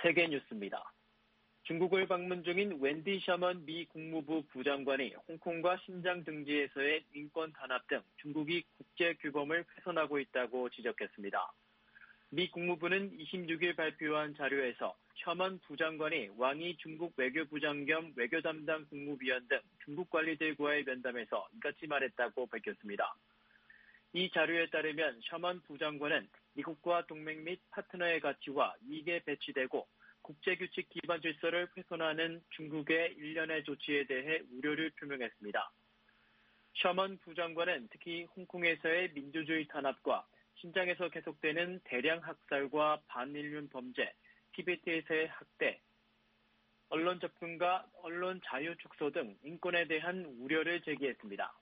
세계 뉴스입니다. 중국을 방문 중인 웬디 셔먼 미 국무부 부장관이 홍콩과 신장 등지에서의 인권 탄압 등 중국이 국제 규범을 훼손하고 있다고 지적했습니다. 미 국무부는 26일 발표한 자료에서 셔먼 부장관이 왕이 중국 외교부장 겸 외교 담당 국무위원 등 중국 관리들과의 면담에서 이같이 말했다고 밝혔습니다. 이 자료에 따르면 셔먼 부장관은 미국과 동맹 및 파트너의 가치와 이익에 배치되고 국제규칙 기반 질서를 훼손하는 중국의 일련의 조치에 대해 우려를 표명했습니다. 셔먼 부장관은 특히 홍콩에서의 민주주의 탄압과 신장에서 계속되는 대량 학살과 반인륜 범죄, 티베트에서의 학대, 언론 접근과 언론 자유 축소 등 인권에 대한 우려를 제기했습니다.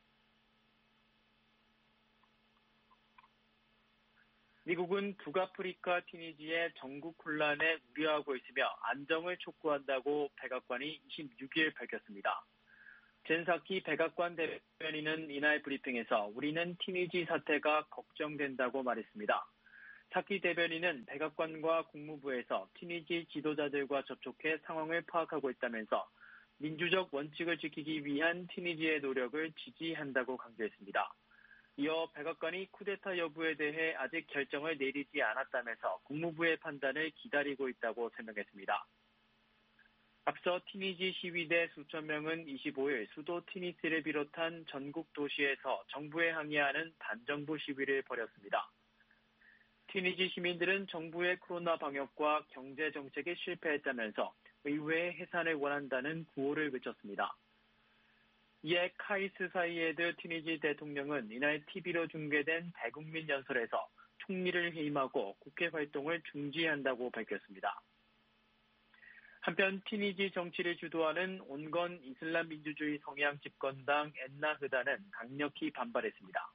미국은 북아프리카 튀니지의 정국 혼란에 우려하고 있으며 안정을 촉구한다고 백악관이 26일 밝혔습니다. 젠사키 백악관 대변인은 이날 브리핑에서 우리는 튀니지 사태가 걱정된다고 말했습니다. 사키 대변인은 백악관과 국무부에서 튀니지 지도자들과 접촉해 상황을 파악하고 있다면서 민주적 원칙을 지키기 위한 튀니지의 노력을 지지한다고 강조했습니다. 이어 백악관이 쿠데타 여부에 대해 아직 결정을 내리지 않았다면서 국무부의 판단을 기다리고 있다고 설명했습니다. 앞서 튀니지 시위대 수천 명은 25일 수도 튀니스를 비롯한 전국 도시에서 정부에 항의하는 반정부 시위를 벌였습니다. 튀니지 시민들은 정부의 코로나 방역과 경제 정책에 실패했다면서 의회의 해산을 원한다는 구호를 외쳤습니다. 이에 카이스 사이에드 튀니지 대통령은 이날 TV로 중계된 대국민 연설에서 총리를 해임하고 국회 활동을 중지한다고 밝혔습니다. 한편 튀니지 정치를 주도하는 온건 이슬람 민주주의 성향 집권당 엔나흐다는 강력히 반발했습니다.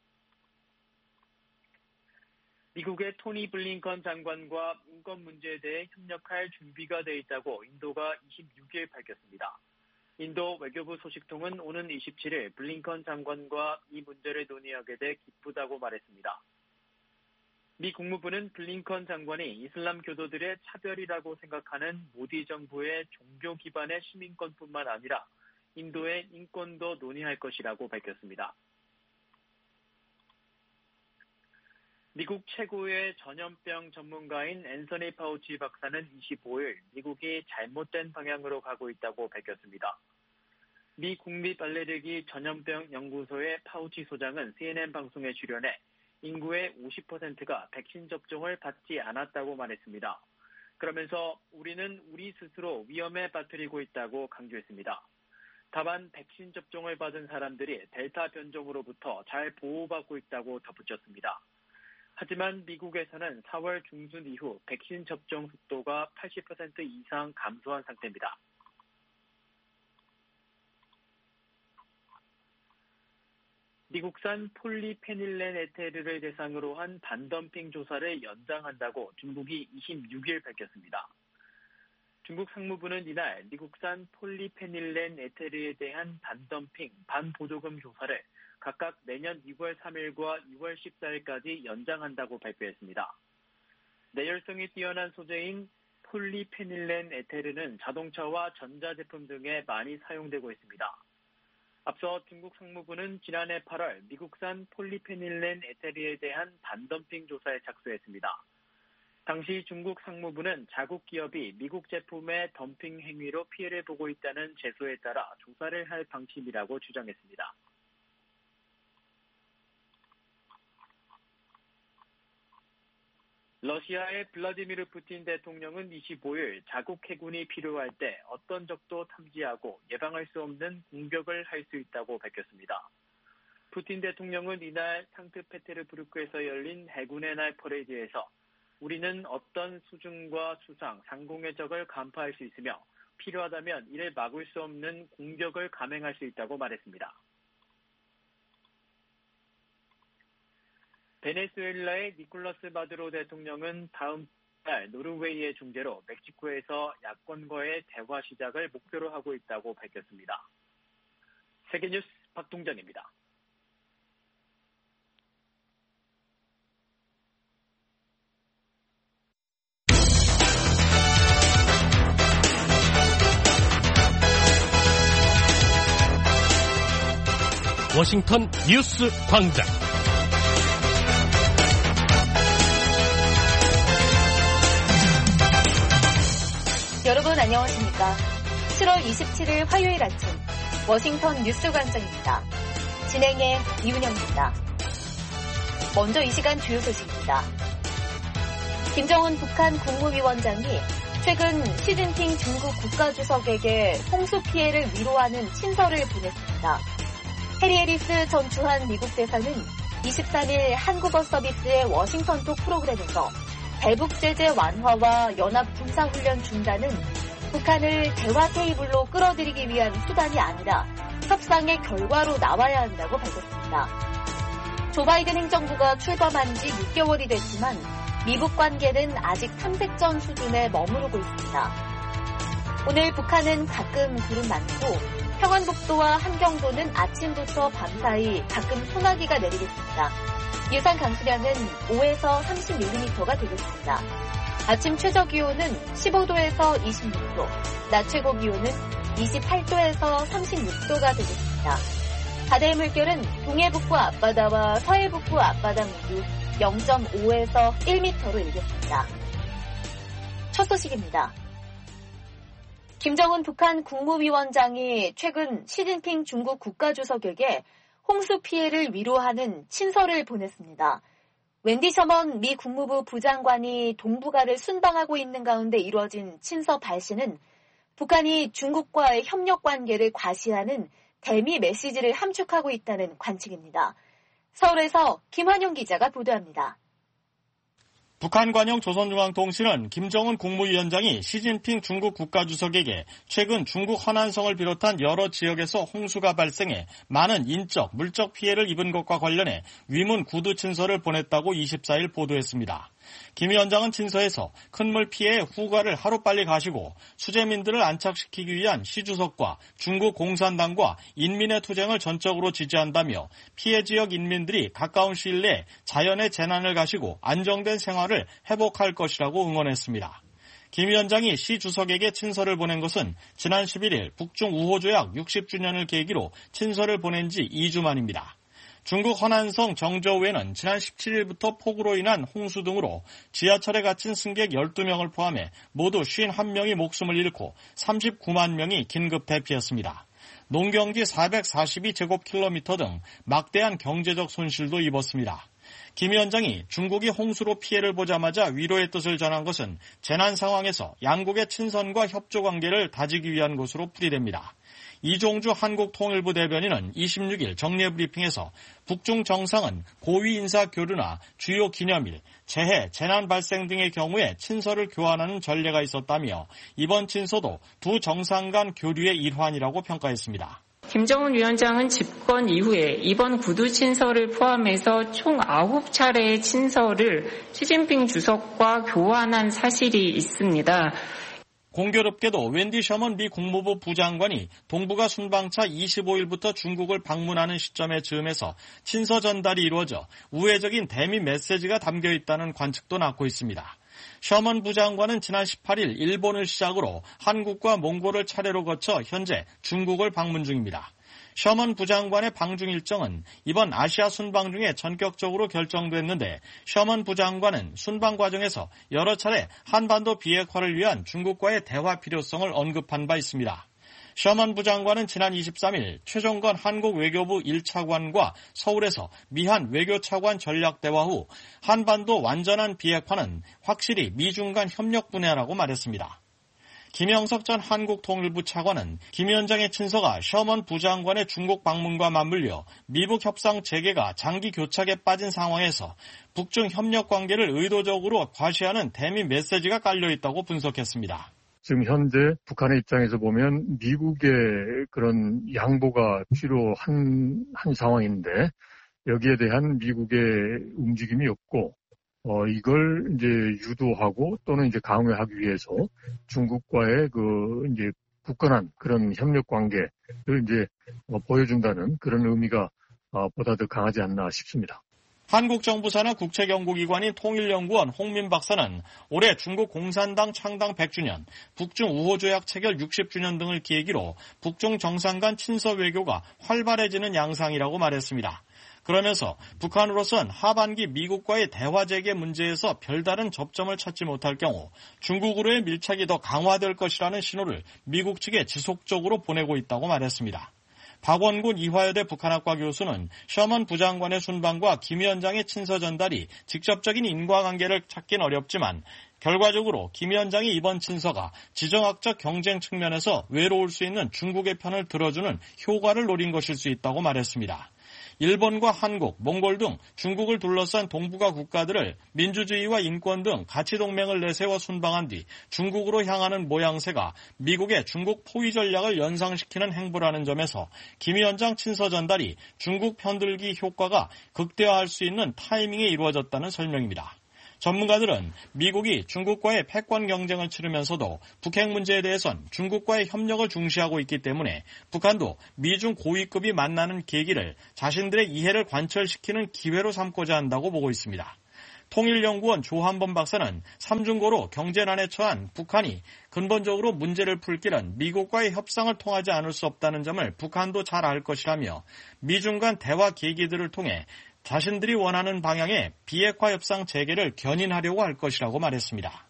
미국의 토니 블링컨 장관과 인권 문제에 대해 협력할 준비가 돼 있다고 인도가 26일 밝혔습니다. 인도 외교부 소식통은 오는 27일 블링컨 장관과 이 문제를 논의하게 돼 기쁘다고 말했습니다. 미 국무부는 블링컨 장관이 이슬람 교도들의 차별이라고 생각하는 모디 정부의 종교 기반의 시민권뿐만 아니라 인도의 인권도 논의할 것이라고 밝혔습니다. 미국 최고의 전염병 전문가인 앤서니 파우치 박사는 25일 미국이 잘못된 방향으로 가고 있다고 밝혔습니다. 미 국립알레르기 전염병 연구소의 파우치 소장은 CNN 방송에 출연해 인구의 50%가 백신 접종을 받지 않았다고 말했습니다. 그러면서 우리는 우리 스스로 위험에 빠뜨리고 있다고 강조했습니다. 다만 백신 접종을 받은 사람들이 델타 변종으로부터 잘 보호받고 있다고 덧붙였습니다. 하지만 미국에서는 4월 중순 이후 백신 접종 속도가 80% 이상 감소한 상태입니다. 미국산 폴리페닐렌 에테르를 대상으로 한 반덤핑 조사를 연장한다고 중국이 26일 밝혔습니다. 중국 상무부는 이날 미국산 폴리페닐렌 에테르에 대한 반덤핑, 반보조금 조사를 각각 내년 2월 3일과 2월 14일까지 연장한다고 발표했습니다. 내열성이 뛰어난 소재인 폴리페닐렌 에테르는 자동차와 전자제품 등에 많이 사용되고 있습니다. 앞서 중국 상무부는 지난해 8월 미국산 폴리페닐렌 에테르에 대한 반덤핑 조사에 착수했습니다. 당시 중국 상무부는 자국 기업이 미국 제품의 덤핑 행위로 피해를 보고 있다는 제소에 따라 조사를 할 방침이라고 주장했습니다. 러시아의 블라디미르 푸틴 대통령은 25일 자국 해군이 필요할 때 어떤 적도 탐지하고 예방할 수 없는 공격을 할 수 있다고 밝혔습니다. 푸틴 대통령은 이날 상트페테르부르크에서 열린 해군의 날 퍼레이드에서 우리는 어떤 수중과 수상, 상공의 적을 간파할 수 있으며 필요하다면 이를 막을 수 없는 공격을 감행할 수 있다고 말했습니다. 베네수엘라의 니콜라스 마두로 대통령은 다음 달 노르웨이의 중재로 멕시코에서 야권과의 대화 시작을 목표로 하고 있다고 밝혔습니다. 세계뉴스 박동정입니다. 워싱턴 뉴스 광장. 여러분 안녕하십니까? 7월 27일 화요일 아침 워싱턴 뉴스 광장입니다. 진행의 이은영입니다. 먼저 이 시간 주요 소식입니다. 김정은 북한 국무위원장이 최근 시진핑 중국 국가주석에게 홍수 피해를 위로하는 친서를 보냈습니다. 해리 해리스 전 주한 미국 대사는 23일 한국어 서비스의 워싱턴 톡 프로그램에서 대북 제재 완화와 연합 군사훈련 중단은 북한을 대화 테이블로 끌어들이기 위한 수단이 아니라 협상의 결과로 나와야 한다고 밝혔습니다. 조 바이든 행정부가 출범한 지 6개월이 됐지만 미북 관계는 아직 탐색전 수준에 머무르고 있습니다. 오늘 북한은 가끔 구름 많고 평안북도와 함경도는 아침부터 밤사이 가끔 소나기가 내리겠습니다. 예상 강수량은 5에서 30mm가 되겠습니다. 아침 최저기온은 15도에서 26도, 낮 최고기온은 28도에서 36도가 되겠습니다. 바다의 물결은 동해북부 앞바다와 서해북부 앞바다 모두 0.5에서 1m로 일겠습니다. 첫 소식입니다. 김정은 북한 국무위원장이 최근 시진핑 중국 국가주석에게 홍수 피해를 위로하는 친서를 보냈습니다. 웬디 셔먼 미 국무부 부장관이 동북아를 순방하고 있는 가운데 이루어진 친서 발신은 북한이 중국과의 협력 관계를 과시하는 대미 메시지를 함축하고 있다는 관측입니다. 서울에서 김환영 기자가 보도합니다. 북한 관영 조선중앙통신은 김정은 국무위원장이 시진핑 중국 국가주석에게 최근 중국 허난성을 비롯한 여러 지역에서 홍수가 발생해 많은 인적, 물적 피해를 입은 것과 관련해 위문 구두 친서를 보냈다고 24일 보도했습니다. 김 위원장은 친서에서 큰 물 피해의 후과를 하루빨리 가시고 수재민들을 안착시키기 위한 시 주석과 중국 공산당과 인민의 투쟁을 전적으로 지지한다며 피해 지역 인민들이 가까운 시일 내에 자연의 재난을 가시고 안정된 생활을 회복할 것이라고 응원했습니다. 김 위원장이 시 주석에게 친서를 보낸 것은 지난 11일 북중 우호조약 60주년을 계기로 친서를 보낸 지 2주 만입니다. 중국 허난성 정저우에는 지난 17일부터 폭우로 인한 홍수 등으로 지하철에 갇힌 승객 12명을 포함해 모두 51명이 목숨을 잃고 39만 명이 긴급 대피했습니다. 농경지 442제곱킬로미터 등 막대한 경제적 손실도 입었습니다. 김 위원장이 중국이 홍수로 피해를 보자마자 위로의 뜻을 전한 것은 재난 상황에서 양국의 친선과 협조 관계를 다지기 위한 것으로 풀이됩니다. 이종주 한국통일부 대변인은 26일 정례 브리핑에서 북중 정상은 고위 인사 교류나 주요 기념일, 재해, 재난 발생 등의 경우에 친서를 교환하는 전례가 있었다며 이번 친서도 두 정상 간 교류의 일환이라고 평가했습니다. 김정은 위원장은 집권 이후에 이번 구두 친서를 포함해서 총 9차례의 친서를 시진핑 주석과 교환한 사실이 있습니다. 공교롭게도 웬디 셔먼 미 국무부 부장관이 동북아 순방차 25일부터 중국을 방문하는 시점에 즈음해서 친서 전달이 이루어져 우회적인 대미 메시지가 담겨 있다는 관측도 낳고 있습니다. 셔먼 부장관은 지난 18일 일본을 시작으로 한국과 몽골을 차례로 거쳐 현재 중국을 방문 중입니다. 셔먼 부장관의 방중 일정은 이번 아시아 순방 중에 전격적으로 결정됐는데 셔먼 부장관은 순방 과정에서 여러 차례 한반도 비핵화를 위한 중국과의 대화 필요성을 언급한 바 있습니다. 셔먼 부장관은 지난 23일 최종건 한국 외교부 1차관과 서울에서 미한 외교차관 전략대화 후 한반도 완전한 비핵화는 확실히 미중 간 협력 분야라고 말했습니다. 김영석 전 한국통일부 차관은 김 위원장의 친서가 셔먼 부장관의 중국 방문과 맞물려 미북 협상 재개가 장기 교착에 빠진 상황에서 북중 협력 관계를 의도적으로 과시하는 대미 메시지가 깔려있다고 분석했습니다. 지금 현재 북한의 입장에서 보면 미국의 그런 양보가 필요한 상황인데 여기에 대한 미국의 움직임이 없고 이걸 이제 유도하고 또는 이제 강화하기 위해서 중국과의 이제 굳건한 그런 협력 관계를 이제 보여준다는 그런 의미가 보다 더 강하지 않나 싶습니다. 한국 정부 산하 국책연구기관인 통일연구원 홍민 박사는 올해 중국 공산당 창당 100주년, 북중 우호조약 체결 60주년 등을 계기로 북중 정상 간 친서 외교가 활발해지는 양상이라고 말했습니다. 그러면서 북한으로선 하반기 미국과의 대화 재개 문제에서 별다른 접점을 찾지 못할 경우 중국으로의 밀착이 더 강화될 것이라는 신호를 미국 측에 지속적으로 보내고 있다고 말했습니다. 박원군 이화여대 북한학과 교수는 셔먼 부장관의 순방과 김 위원장의 친서 전달이 직접적인 인과관계를 찾긴 어렵지만 결과적으로 김 위원장의 이번 친서가 지정학적 경쟁 측면에서 외로울 수 있는 중국의 편을 들어주는 효과를 노린 것일 수 있다고 말했습니다. 일본과 한국, 몽골 등 중국을 둘러싼 동북아 국가들을 민주주의와 인권 등 가치 동맹을 내세워 순방한 뒤 중국으로 향하는 모양새가 미국의 중국 포위 전략을 연상시키는 행보라는 점에서 김 위원장 친서 전달이 중국 편들기 효과가 극대화할 수 있는 타이밍에 이루어졌다는 설명입니다. 전문가들은 미국이 중국과의 패권 경쟁을 치르면서도 북핵 문제에 대해선 중국과의 협력을 중시하고 있기 때문에 북한도 미중 고위급이 만나는 계기를 자신들의 이해를 관철시키는 기회로 삼고자 한다고 보고 있습니다. 통일연구원 조한범 박사는 삼중고로 경제난에 처한 북한이 근본적으로 문제를 풀 길은 미국과의 협상을 통하지 않을 수 없다는 점을 북한도 잘 알 것이라며 미중 간 대화 계기들을 통해 자신들이 원하는 방향의 비핵화 협상 재개를 견인하려고 할 것이라고 말했습니다.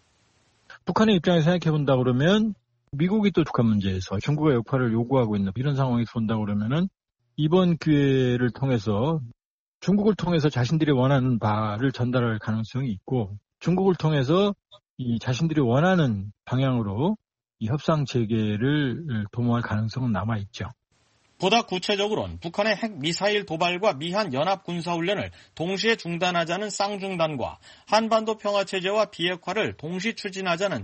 북한의 입장에서 생각해본다 그러면 미국이 또 북한 문제에서 중국의 역할을 요구하고 있는 이런 상황에서 본다 그러면은 이번 기회를 통해서 중국을 통해서 자신들이 원하는 바를 전달할 가능성이 있고 중국을 통해서 이 자신들이 원하는 방향으로 이 협상 재개를 도모할 가능성은 남아있죠. 보다 구체적으로는 북한의 핵미사일 도발과 미한 연합군사훈련을 동시에 중단하자는 쌍중단과 한반도 평화체제와 비핵화를 동시 추진하자는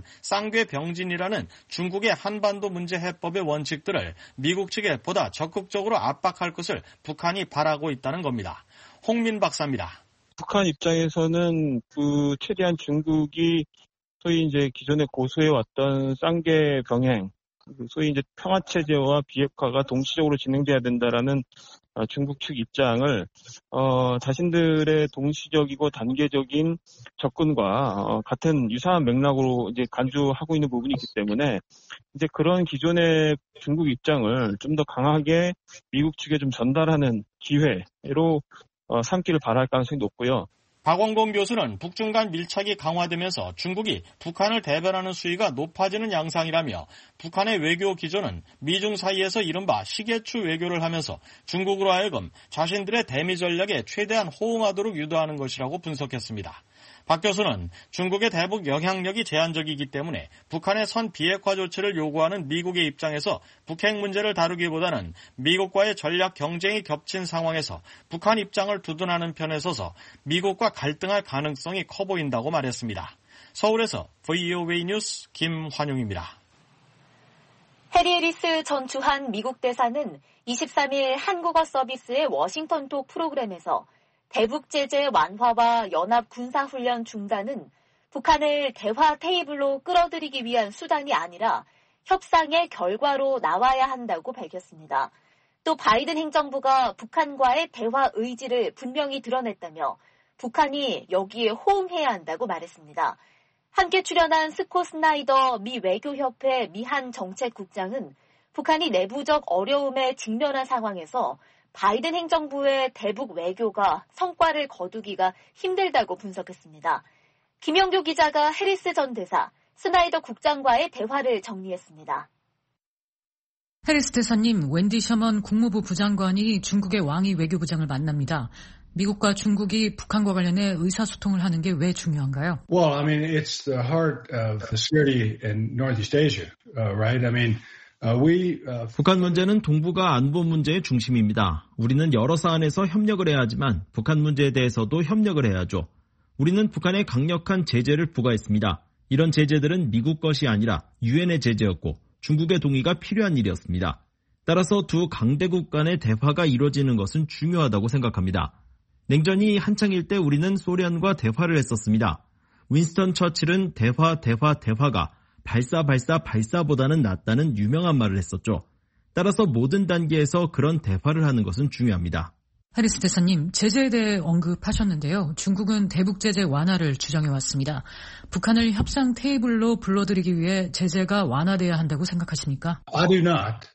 쌍궤병진이라는 중국의 한반도 문제 해법의 원칙들을 미국 측에 보다 적극적으로 압박할 것을 북한이 바라고 있다는 겁니다. 홍민 박사입니다. 북한 입장에서는 최대한 중국이 소위 이제 기존에 고수해왔던 쌍궤병행, 소위 이제 평화체제와 비핵화가 동시적으로 진행돼야 된다라는 중국 측 입장을 자신들의 동시적이고 단계적인 접근과 같은 유사한 맥락으로 이제 간주하고 있는 부분이 있기 때문에 이제 그런 기존의 중국 입장을 좀 더 강하게 미국 측에 좀 전달하는 기회로 삼기를 바랄 가능성이 높고요. 박원공 교수는 북중 간 밀착이 강화되면서 중국이 북한을 대변하는 수위가 높아지는 양상이라며 북한의 외교 기조는 미중 사이에서 이른바 시계추 외교를 하면서 중국으로 하여금 자신들의 대미 전략에 최대한 호응하도록 유도하는 것이라고 분석했습니다. 박 교수는 중국의 대북 영향력이 제한적이기 때문에 북한의 선 비핵화 조치를 요구하는 미국의 입장에서 북핵 문제를 다루기보다는 미국과의 전략 경쟁이 겹친 상황에서 북한 입장을 두둔하는 편에 서서 미국과 갈등할 가능성이 커 보인다고 말했습니다. 서울에서 VOA 뉴스 김환용입니다. 해리 해리스 전 주한 미국 대사는 23일 한국어 서비스의 워싱턴톡 프로그램에서 대북 제재 완화와 연합 군사훈련 중단은 북한을 대화 테이블로 끌어들이기 위한 수단이 아니라 협상의 결과로 나와야 한다고 밝혔습니다. 또 바이든 행정부가 북한과의 대화 의지를 분명히 드러냈다며 북한이 여기에 호응해야 한다고 말했습니다. 함께 출연한 스콧 스나이더 미 외교협회 미한 정책국장은 북한이 내부적 어려움에 직면한 상황에서 바이든 행정부의 대북 외교가 성과를 거두기가 힘들다고 분석했습니다. 김영교 기자가 해리스 전 대사, 스나이더 국장과의 대화를 정리했습니다. 해리스 대사님, 웬디 셔먼 국무부 부장관이 중국의 왕이 외교부장을 만납니다. 미국과 중국이 북한과 관련해 의사소통을 하는 게 왜 중요한가요? Well, I mean, it's the heart of the security in Northeast Asia, right? I mean, 북한 문제는 동북아 안보 문제의 중심입니다. 우리는 여러 사안에서 협력을 해야 하지만 북한 문제에 대해서도 협력을 해야죠. 우리는 북한에 강력한 제재를 부과했습니다. 이런 제재들은 미국 것이 아니라 유엔의 제재였고 중국의 동의가 필요한 일이었습니다. 따라서 두 강대국 간의 대화가 이루어지는 것은 중요하다고 생각합니다. 냉전이 한창일 때 우리는 소련과 대화를 했었습니다. 윈스턴 처칠은 대화가 발사보다는 낫다는 유명한 말을 했었죠. 따라서 모든 단계에서 그런 대화를 하는 것은 중요합니다. 해리스 대사님, 제재에 대해 언급하셨는데요. 중국은 대북 제재 완화를 주장해왔습니다. 북한을 협상 테이블로 불러들이기 위해 제재가 완화돼야 한다고 생각하십니까? I do not.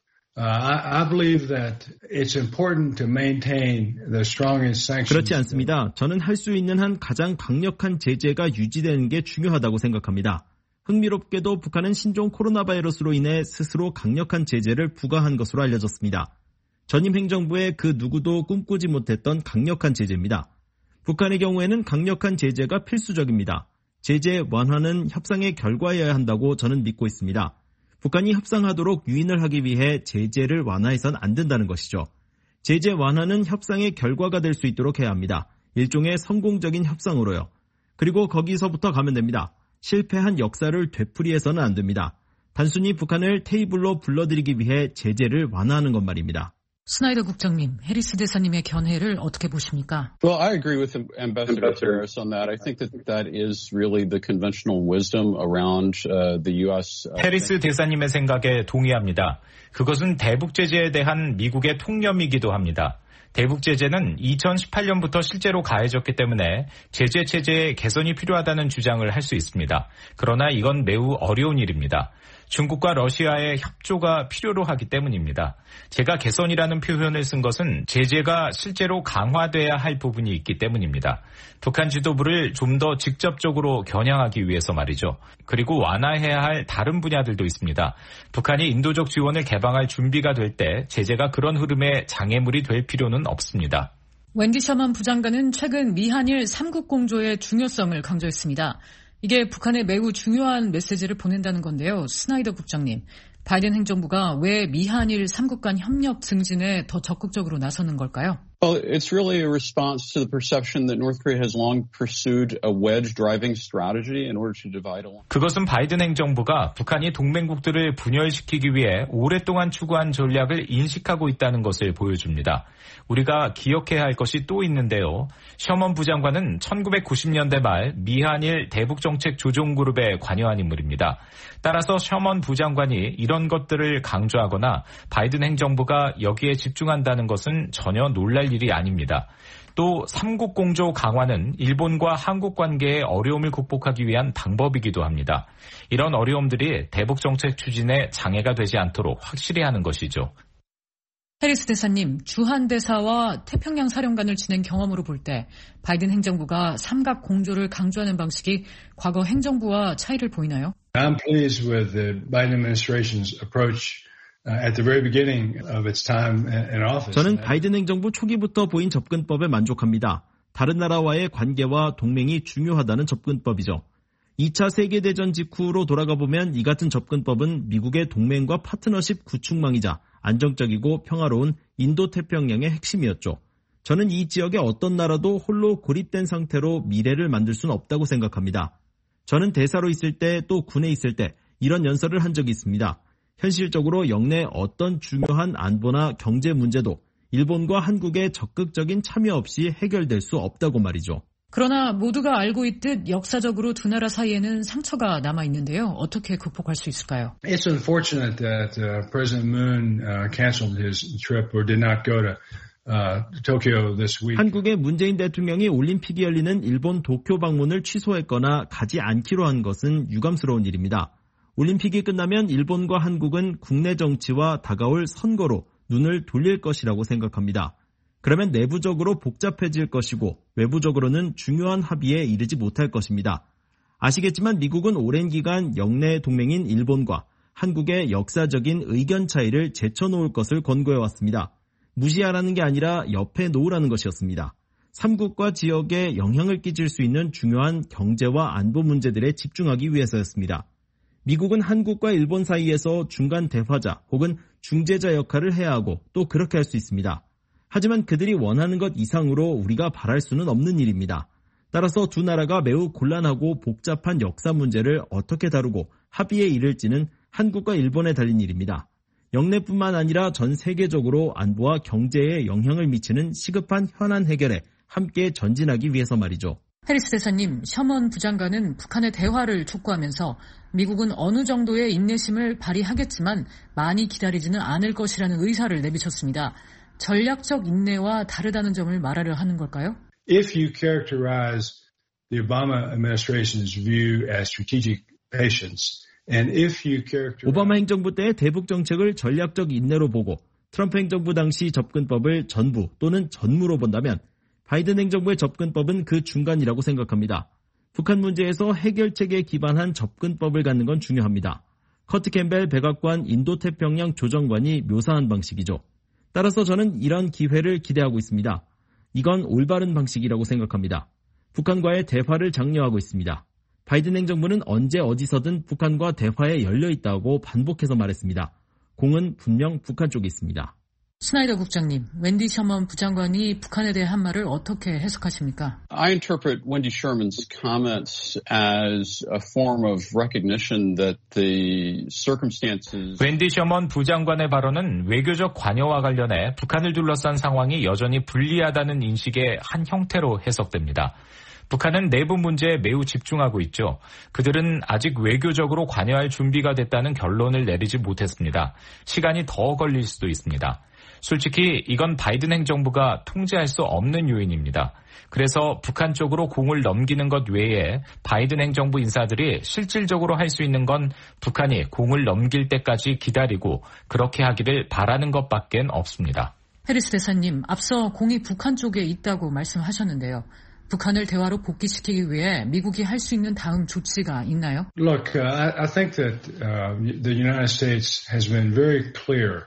I believe that it's important to maintain the strongest sanctions. 그렇지 않습니다. 저는 할 수 있는 한 가장 강력한 제재가 유지되는 게 중요하다고 생각합니다. 흥미롭게도 북한은 신종 코로나 바이러스로 인해 스스로 강력한 제재를 부과한 것으로 알려졌습니다. 전임 행정부의 그 누구도 꿈꾸지 못했던 강력한 제재입니다. 북한의 경우에는 강력한 제재가 필수적입니다. 제재 완화는 협상의 결과여야 한다고 저는 믿고 있습니다. 북한이 협상하도록 유인을 하기 위해 제재를 완화해선 안 된다는 것이죠. 제재 완화는 협상의 결과가 될 수 있도록 해야 합니다. 일종의 성공적인 협상으로요. 그리고 거기서부터 가면 됩니다. 실패한 역사를 되풀이해서는 안 됩니다. 단순히 북한을 테이블로 불러들이기 위해 제재를 완화하는 것 말입니다. 스나이더 국장님, 해리스 대사님의 견해를 어떻게 보십니까? Well, I agree with Ambassador Harris on that. I think that is really the conventional wisdom around the U.S. 해리스 대사님의 생각에 동의합니다. 그것은 대북 제재에 대한 미국의 통념이기도 합니다. 대북 제재는 2018년부터 실제로 가해졌기 때문에 제재 체제의 개선이 필요하다는 주장을 할 수 있습니다. 그러나 이건 매우 어려운 일입니다. 중국과 러시아의 협조가 필요로 하기 때문입니다. 제가 개선이라는 표현을 쓴 것은 제재가 실제로 강화돼야 할 부분이 있기 때문입니다. 북한 지도부를 좀 더 직접적으로 겨냥하기 위해서 말이죠. 그리고 완화해야 할 다른 분야들도 있습니다. 북한이 인도적 지원을 개방할 준비가 될 때 제재가 그런 흐름의 장애물이 될 필요는 없습니다. 웬디 셔먼 부장관은 최근 미한일 3국 공조의 중요성을 강조했습니다. 이게 북한에 매우 중요한 메시지를 보낸다는 건데요. 스나이더 국장님, 바이든 행정부가 왜 미한일 3국 간 협력 증진에 더 적극적으로 나서는 걸까요? Well, it's really a response to the perception that North Korea has long pursued a wedge-driving strategy in order to divide along. 그것은 바이든 행정부가 북한이 동맹국들을 분열시키기 위해 오랫동안 추구한 전략을 인식하고 있다는 것을 보여줍니다. 우리가 기억해야 할 것이 또 있는데요. 셔먼 부장관은 1990년대 말 미한일 대북정책 조정그룹에 관여한 인물입니다. 따라서 셔먼 부장관이 이런 것들을 강조하거나 바이든 행정부가 여기에 집중한다는 것은 전혀 놀랄 일이 아닙니다. 또 3국 공조 강화는 일본과 한국 관계의 어려움을 극복하기 위한 방법이기도 합니다. 이런 어려움들이 대북 정책 추진에 장애가 되지 않도록 확실히 하는 것이죠. 해리스 대사님, 주한 대사와 태평양 사령관을 지낸 경험으로 볼 때 바이든 행정부가 삼각 공조를 강조하는 방식이 과거 행정부와 차이를 보이나요? I'm pleased with the Biden administration's approach at the very beginning of its time in office. 저는 바이든 행정부 초기부터 보인 접근법에 만족합니다. 다른 나라와의 관계와 동맹이 중요하다는 접근법이죠. 2차 세계대전 직후로 돌아가 보면 이 같은 접근법은 미국의 동맹과 파트너십 구축망이자 안정적이고 평화로운 인도태평양의 핵심이었죠. 저는 이 지역의 어떤 나라도 홀로 고립된 상태로 미래를 만들 수는 없다고 생각합니다. 저는 대사로 있을 때 또 군에 있을 때 이런 연설을 한 적이 있습니다. 현실적으로 영내 어떤 중요한 안보나 경제 문제도 일본과 한국의 적극적인 참여 없이 해결될 수 없다고 말이죠. 그러나 모두가 알고 있듯 역사적으로 두 나라 사이에는 상처가 남아있는데요. 어떻게 극복할 수 있을까요? It's unfortunate that President Moon canceled his trip or did not go to Tokyo this week. 한국의 문재인 대통령이 올림픽이 열리는 일본 도쿄 방문을 취소했거나 가지 않기로 한 것은 유감스러운 일입니다. 올림픽이 끝나면 일본과 한국은 국내 정치와 다가올 선거로 눈을 돌릴 것이라고 생각합니다. 그러면 내부적으로 복잡해질 것이고 외부적으로는 중요한 합의에 이르지 못할 것입니다. 아시겠지만 미국은 오랜 기간 영내 동맹인 일본과 한국의 역사적인 의견 차이를 제쳐놓을 것을 권고해왔습니다. 무시하라는 게 아니라 옆에 놓으라는 것이었습니다. 3국과 지역에 영향을 끼칠 수 있는 중요한 경제와 안보 문제들에 집중하기 위해서였습니다. 미국은 한국과 일본 사이에서 중간 대화자 혹은 중재자 역할을 해야 하고 또 그렇게 할 수 있습니다. 하지만 그들이 원하는 것 이상으로 우리가 바랄 수는 없는 일입니다. 따라서 두 나라가 매우 곤란하고 복잡한 역사 문제를 어떻게 다루고 합의에 이를지는 한국과 일본에 달린 일입니다. 영내뿐만 아니라 전 세계적으로 안보와 경제에 영향을 미치는 시급한 현안 해결에 함께 전진하기 위해서 말이죠. 해리스 대사님, 셔먼 부장관은 북한의 대화를 촉구하면서 미국은 어느 정도의 인내심을 발휘하겠지만 많이 기다리지는 않을 것이라는 의사를 내비쳤습니다. 전략적 인내와 다르다는 점을 말하려 하는 걸까요? If you characterize the Obama administration's view as strategic patience, and if you characterize 오바마 행정부 때의 대북 정책을 전략적 인내로 보고 트럼프 행정부 당시 접근법을 전부 또는 전무로 본다면 바이든 행정부의 접근법은 그 중간이라고 생각합니다. 북한 문제에서 해결책에 기반한 접근법을 갖는 건 중요합니다. 커트 캠벨 백악관 인도태평양 조정관이 묘사한 방식이죠. 따라서 저는 이런 기회를 기대하고 있습니다. 이건 올바른 방식이라고 생각합니다. 북한과의 대화를 장려하고 있습니다. 바이든 행정부는 언제 어디서든 북한과 대화에 열려 있다고 반복해서 말했습니다. 공은 분명 북한 쪽에 있습니다. 스나이더 국장님, 웬디 셔먼 부장관이 북한에 대해 한 말을 어떻게 해석하십니까? I interpret Wendy Sherman's comments as a form of recognition that the circumstances. 웬디 셔먼 부장관의 발언은 외교적 관여와 관련해 북한을 둘러싼 상황이 여전히 불리하다는 인식의 한 형태로 해석됩니다. 북한은 내부 문제에 매우 집중하고 있죠. 그들은 아직 외교적으로 관여할 준비가 됐다는 결론을 내리지 못했습니다. 시간이 더 걸릴 수도 있습니다. 솔직히 이건 바이든 행정부가 통제할 수 없는 요인입니다. 그래서 북한 쪽으로 공을 넘기는 것 외에 바이든 행정부 인사들이 실질적으로 할 수 있는 건 북한이 공을 넘길 때까지 기다리고 그렇게 하기를 바라는 것밖엔 없습니다. 해리스 대사님, 앞서 공이 북한 쪽에 있다고 말씀하셨는데요. 북한을 대화로 복귀시키기 위해 미국이 할 수 있는 다음 조치가 있나요? Look, I think that the United States has been very clear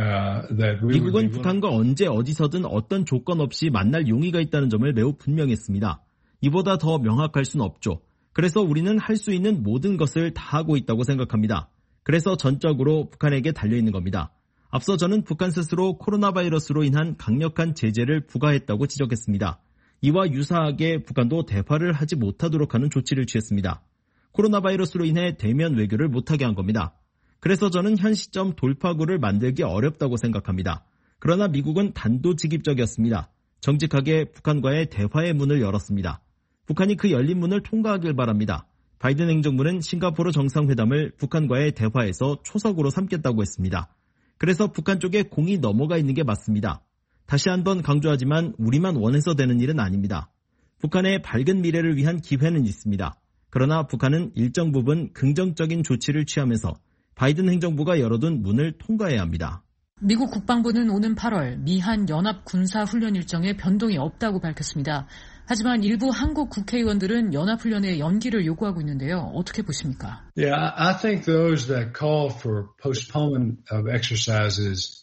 that 미국은 북한과 언제 어디서든 어떤 조건 없이 만날 용의가 있다는 점을 매우 분명했습니다. 이보다 더 명확할 수는 없죠. 그래서 우리는 할 수 있는 모든 것을 다 하고 있다고 생각합니다. 그래서 전적으로 북한에게 달려있는 겁니다. 앞서 저는 북한 스스로 코로나 바이러스로 인한 강력한 제재를 부과했다고 지적했습니다. 이와 유사하게 북한도 대화를 하지 못하도록 하는 조치를 취했습니다. 코로나 바이러스로 인해 대면 외교를 못하게 한 겁니다. 그래서 저는 현 시점 돌파구를 만들기 어렵다고 생각합니다. 그러나 미국은 단도직입적이었습니다. 정직하게 북한과의 대화의 문을 열었습니다. 북한이 그 열린 문을 통과하길 바랍니다. 바이든 행정부는 싱가포르 정상회담을 북한과의 대화에서 초석으로 삼겠다고 했습니다. 그래서 북한 쪽에 공이 넘어가 있는 게 맞습니다. 다시 한번 강조하지만 우리만 원해서 되는 일은 아닙니다. 북한의 밝은 미래를 위한 기회는 있습니다. 그러나 북한은 일정 부분 긍정적인 조치를 취하면서 바이든 행정부가 열어둔 문을 통과해야 합니다. 미국 국방부는 오는 8월 미한 연합 군사훈련 일정에 변동이 없다고 밝혔습니다. 하지만 일부 한국 국회의원들은 연합훈련의 연기를 요구하고 있는데요. 어떻게 보십니까? Yeah, I think those that call for postponement of exercises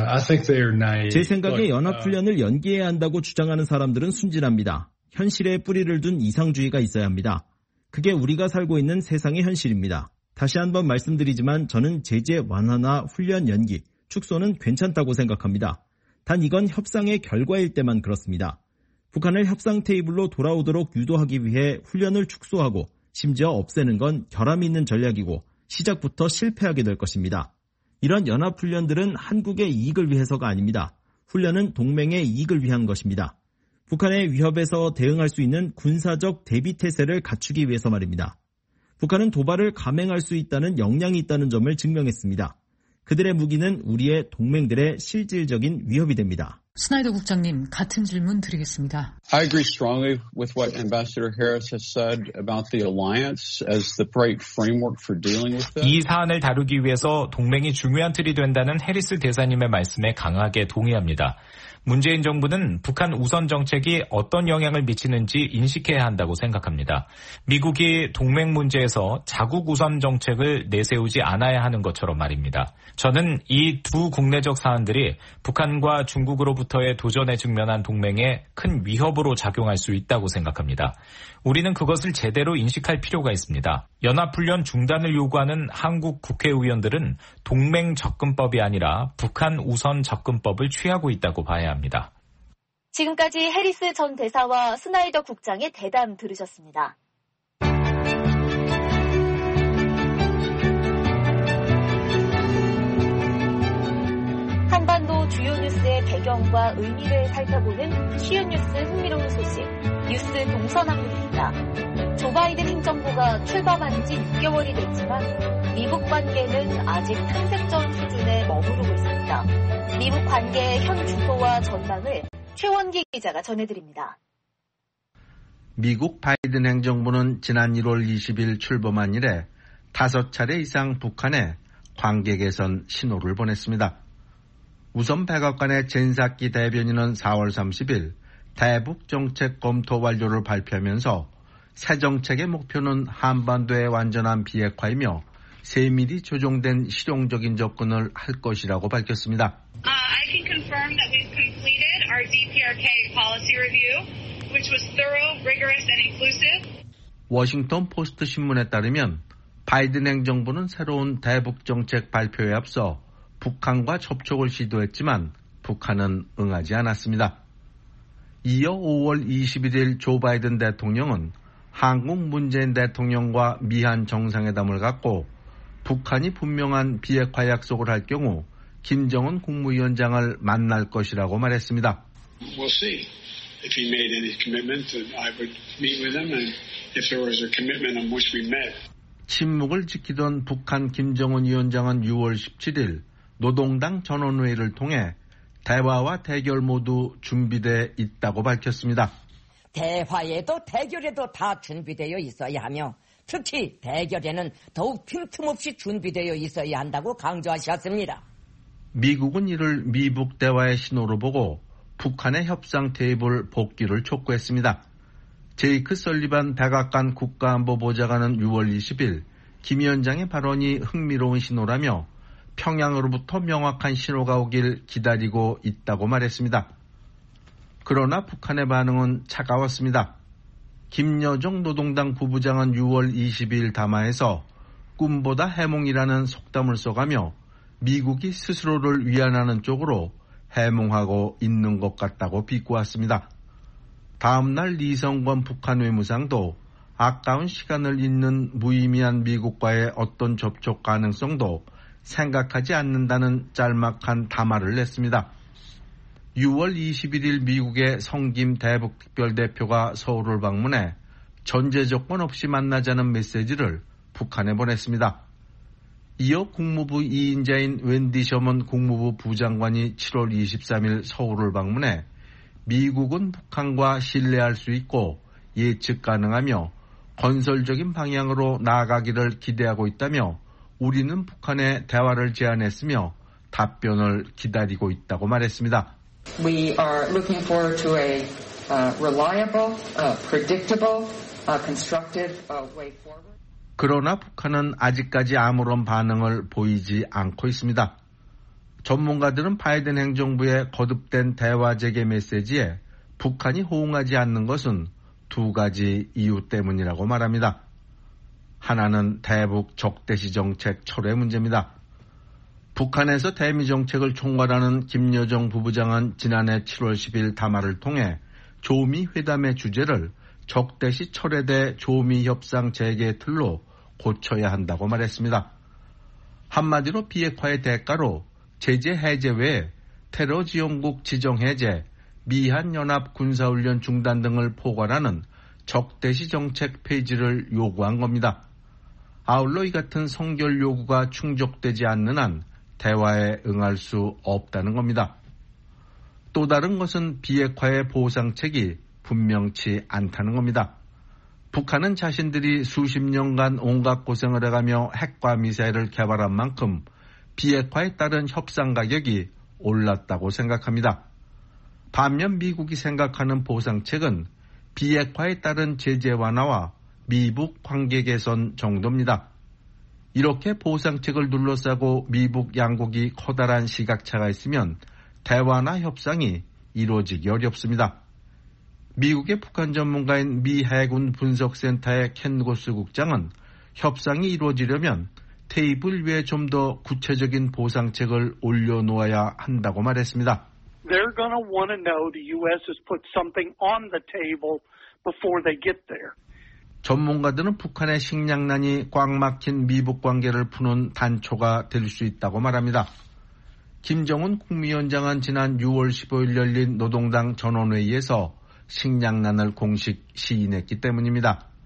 제 생각에 연합훈련을 연기해야 한다고 주장하는 사람들은 순진합니다. 현실에 뿌리를 둔 이상주의가 있어야 합니다. 그게 우리가 살고 있는 세상의 현실입니다. 다시 한번 말씀드리지만 저는 제재 완화나 훈련 연기, 축소는 괜찮다고 생각합니다. 단 이건 협상의 결과일 때만 그렇습니다. 북한을 협상 테이블로 돌아오도록 유도하기 위해 훈련을 축소하고 심지어 없애는 건 결함이 있는 전략이고 시작부터 실패하게 될 것입니다. 이런 연합훈련들은 한국의 이익을 위해서가 아닙니다. 훈련은 동맹의 이익을 위한 것입니다. 북한의 위협에서 대응할 수 있는 군사적 대비태세를 갖추기 위해서 말입니다. 북한은 도발을 감행할 수 있다는 역량이 있다는 점을 증명했습니다. 그들의 무기는 우리의 동맹들의 실질적인 위협이 됩니다. 스나이더 국장님, 같은 질문 드리겠습니다. I agree strongly with what Ambassador Harris has said about the alliance as the right framework for dealing with this. 이 사안을 다루기 위해서 동맹이 중요한 틀이 된다는 해리스 대사님의 말씀에 강하게 동의합니다. 문재인 정부는 북한 우선 정책이 어떤 영향을 미치는지 인식해야 한다고 생각합니다. 미국이 동맹 문제에서 자국 우선 정책을 내세우지 않아야 하는 것처럼 말입니다. 저는 이 두 국내적 사안들이 북한과 중국으로부터의 도전에 직면한 동맹에 큰 위협으로 작용할 수 있다고 생각합니다. 우리는 그것을 제대로 인식할 필요가 있습니다. 연합훈련 중단을 요구하는 한국 국회의원들은 동맹 접근법이 아니라 북한 우선 접근법을 취하고 있다고 봐야 합니다. 지금까지 해리스 전 대사와 스나이더 국장의 대담 들으셨습니다. 한반도 주요 뉴스의 배경과 의미를 살펴보는 쉬운 뉴스 흥미로운 소식, 뉴스 동서남북입니다. 조 바이든 행정부가 출범한 지 6개월이 됐지만 미국 관계는 아직 탐색전 수준에 머무르고 있습니다. 미국 관계의 현 주소와 전망을 최원기 기자가 전해드립니다. 미국 바이든 행정부는 지난 1월 20일 출범한 이래 5차례 이상 북한에 관계 개선 신호를 보냈습니다. 우선 백악관의 젠사키 대변인은 4월 30일 대북 정책 검토 완료를 발표하면서 새 정책의 목표는 한반도의 완전한 비핵화이며 세밀히 조정된 실용적인 접근을 할 것이라고 밝혔습니다. I can confirm that we've completed our DPRK policy review, which was thorough, rigorous, and inclusive. 워싱턴 포스트 신문에 따르면 바이든 행정부는 새로운 대북 정책 발표에 앞서 북한과 접촉을 시도했지만 북한은 응하지 않았습니다. 이어 5월 21일 조 바이든 대통령은 한국 문재인 대통령과 미한 정상회담을 갖고 북한이 분명한 비핵화 약속을 할 경우 김정은 국무위원장을 만날 것이라고 말했습니다. We'll see. If he made any commitment, I would meet with him, and if there was a commitment on which we met. 침묵을 지키던 북한 김정은 위원장은 6월 17일 노동당 전원회의를 통해 대화와 대결 모두 준비돼 있다고 밝혔습니다. 대화에도 대결에도 다 준비되어 있어야 하며 특히 대결에는 더욱 빈틈없이 준비되어 있어야 한다고 강조하셨습니다. 미국은 이를 미북 대화의 신호로 보고 북한의 협상 테이블 복귀를 촉구했습니다. 제이크 설리반 백악관 국가안보보좌관은 6월 20일 김 위원장의 발언이 흥미로운 신호라며 평양으로부터 명확한 신호가 오길 기다리고 있다고 말했습니다. 그러나 북한의 반응은 차가웠습니다. 김여정 노동당 부부장은 6월 22일 담화에서 꿈보다 해몽이라는 속담을 써가며 미국이 스스로를 위안하는 쪽으로 해몽하고 있는 것 같다고 비꼬았습니다. 다음 날 리성권 북한 외무상도 아까운 시간을 잇는 무의미한 미국과의 어떤 접촉 가능성도 생각하지 않는다는 짤막한 담화를 냈습니다. 6월 21일 미국의 성김 대북특별대표가 서울을 방문해 전제 조건 없이 만나자는 메시지를 북한에 보냈습니다. 이어 국무부 2인자인 웬디 셔먼 국무부 부장관이 7월 23일 서울을 방문해 미국은 북한과 신뢰할 수 있고 예측 가능하며 건설적인 방향으로 나아가기를 기대하고 있다며 우리는 북한에 대화를 제안했으며 답변을 기다리고 있다고 말했습니다. We are looking forward to a reliable, predictable, constructive way forward. 그러나 북한은 아직까지 아무런 반응을 보이지 않고 있습니다. 전문가들은 바이든 행정부의 거듭된 대화 재개 메시지에 북한이 호응하지 않는 것은 두 가지 이유 때문이라고 말합니다. 하나는 대북 적대시 정책 철회 문제입니다. 북한에서 대미 정책을 총괄하는 김여정 부부장은 지난해 7월 10일 담화를 통해 조미 회담의 주제를 적대시 철회대 조미 협상 재개 틀로 고쳐야 한다고 말했습니다. 한마디로 비핵화의 대가로 제재 해제 외에 테러 지원국 지정 해제, 미한 연합 군사훈련 중단 등을 포괄하는 적대시 정책 폐지를 요구한 겁니다. 아울러 이 같은 성결 요구가 충족되지 않는 한 대화에 응할 수 없다는 겁니다. 또 다른 것은 비핵화의 보상책이 분명치 않다는 겁니다. 북한은 자신들이 수십 년간 온갖 고생을 해가며 핵과 미사일을 개발한 만큼 비핵화에 따른 협상 가격이 올랐다고 생각합니다. 반면 미국이 생각하는 보상책은 비핵화에 따른 제재 완화와 미북 관계 개선 정도입니다. 이렇게 보상책을 둘러싸고 미북 양국이 커다란 시각차가 있으면 대화나 협상이 이루어지기 어렵습니다. 미국의 북한 전문가인 미 해군 분석센터의 켄 고스 국장은 협상이 이루어지려면 테이블 위에 좀 더 구체적인 보상책을 올려놓아야 한다고 말했습니다. They're going to want to know the U.S. has put something on the table before they get there. 전문가들은 북한의 식량난이 꽉 막힌 미북 관계를 푸는 단초가 될 수 있다고 말합니다. 김정은 국무위원장은 지난 6월 15일 열린 노동당 전원회의에서 식량난을 공식 시인했기 때문입니다.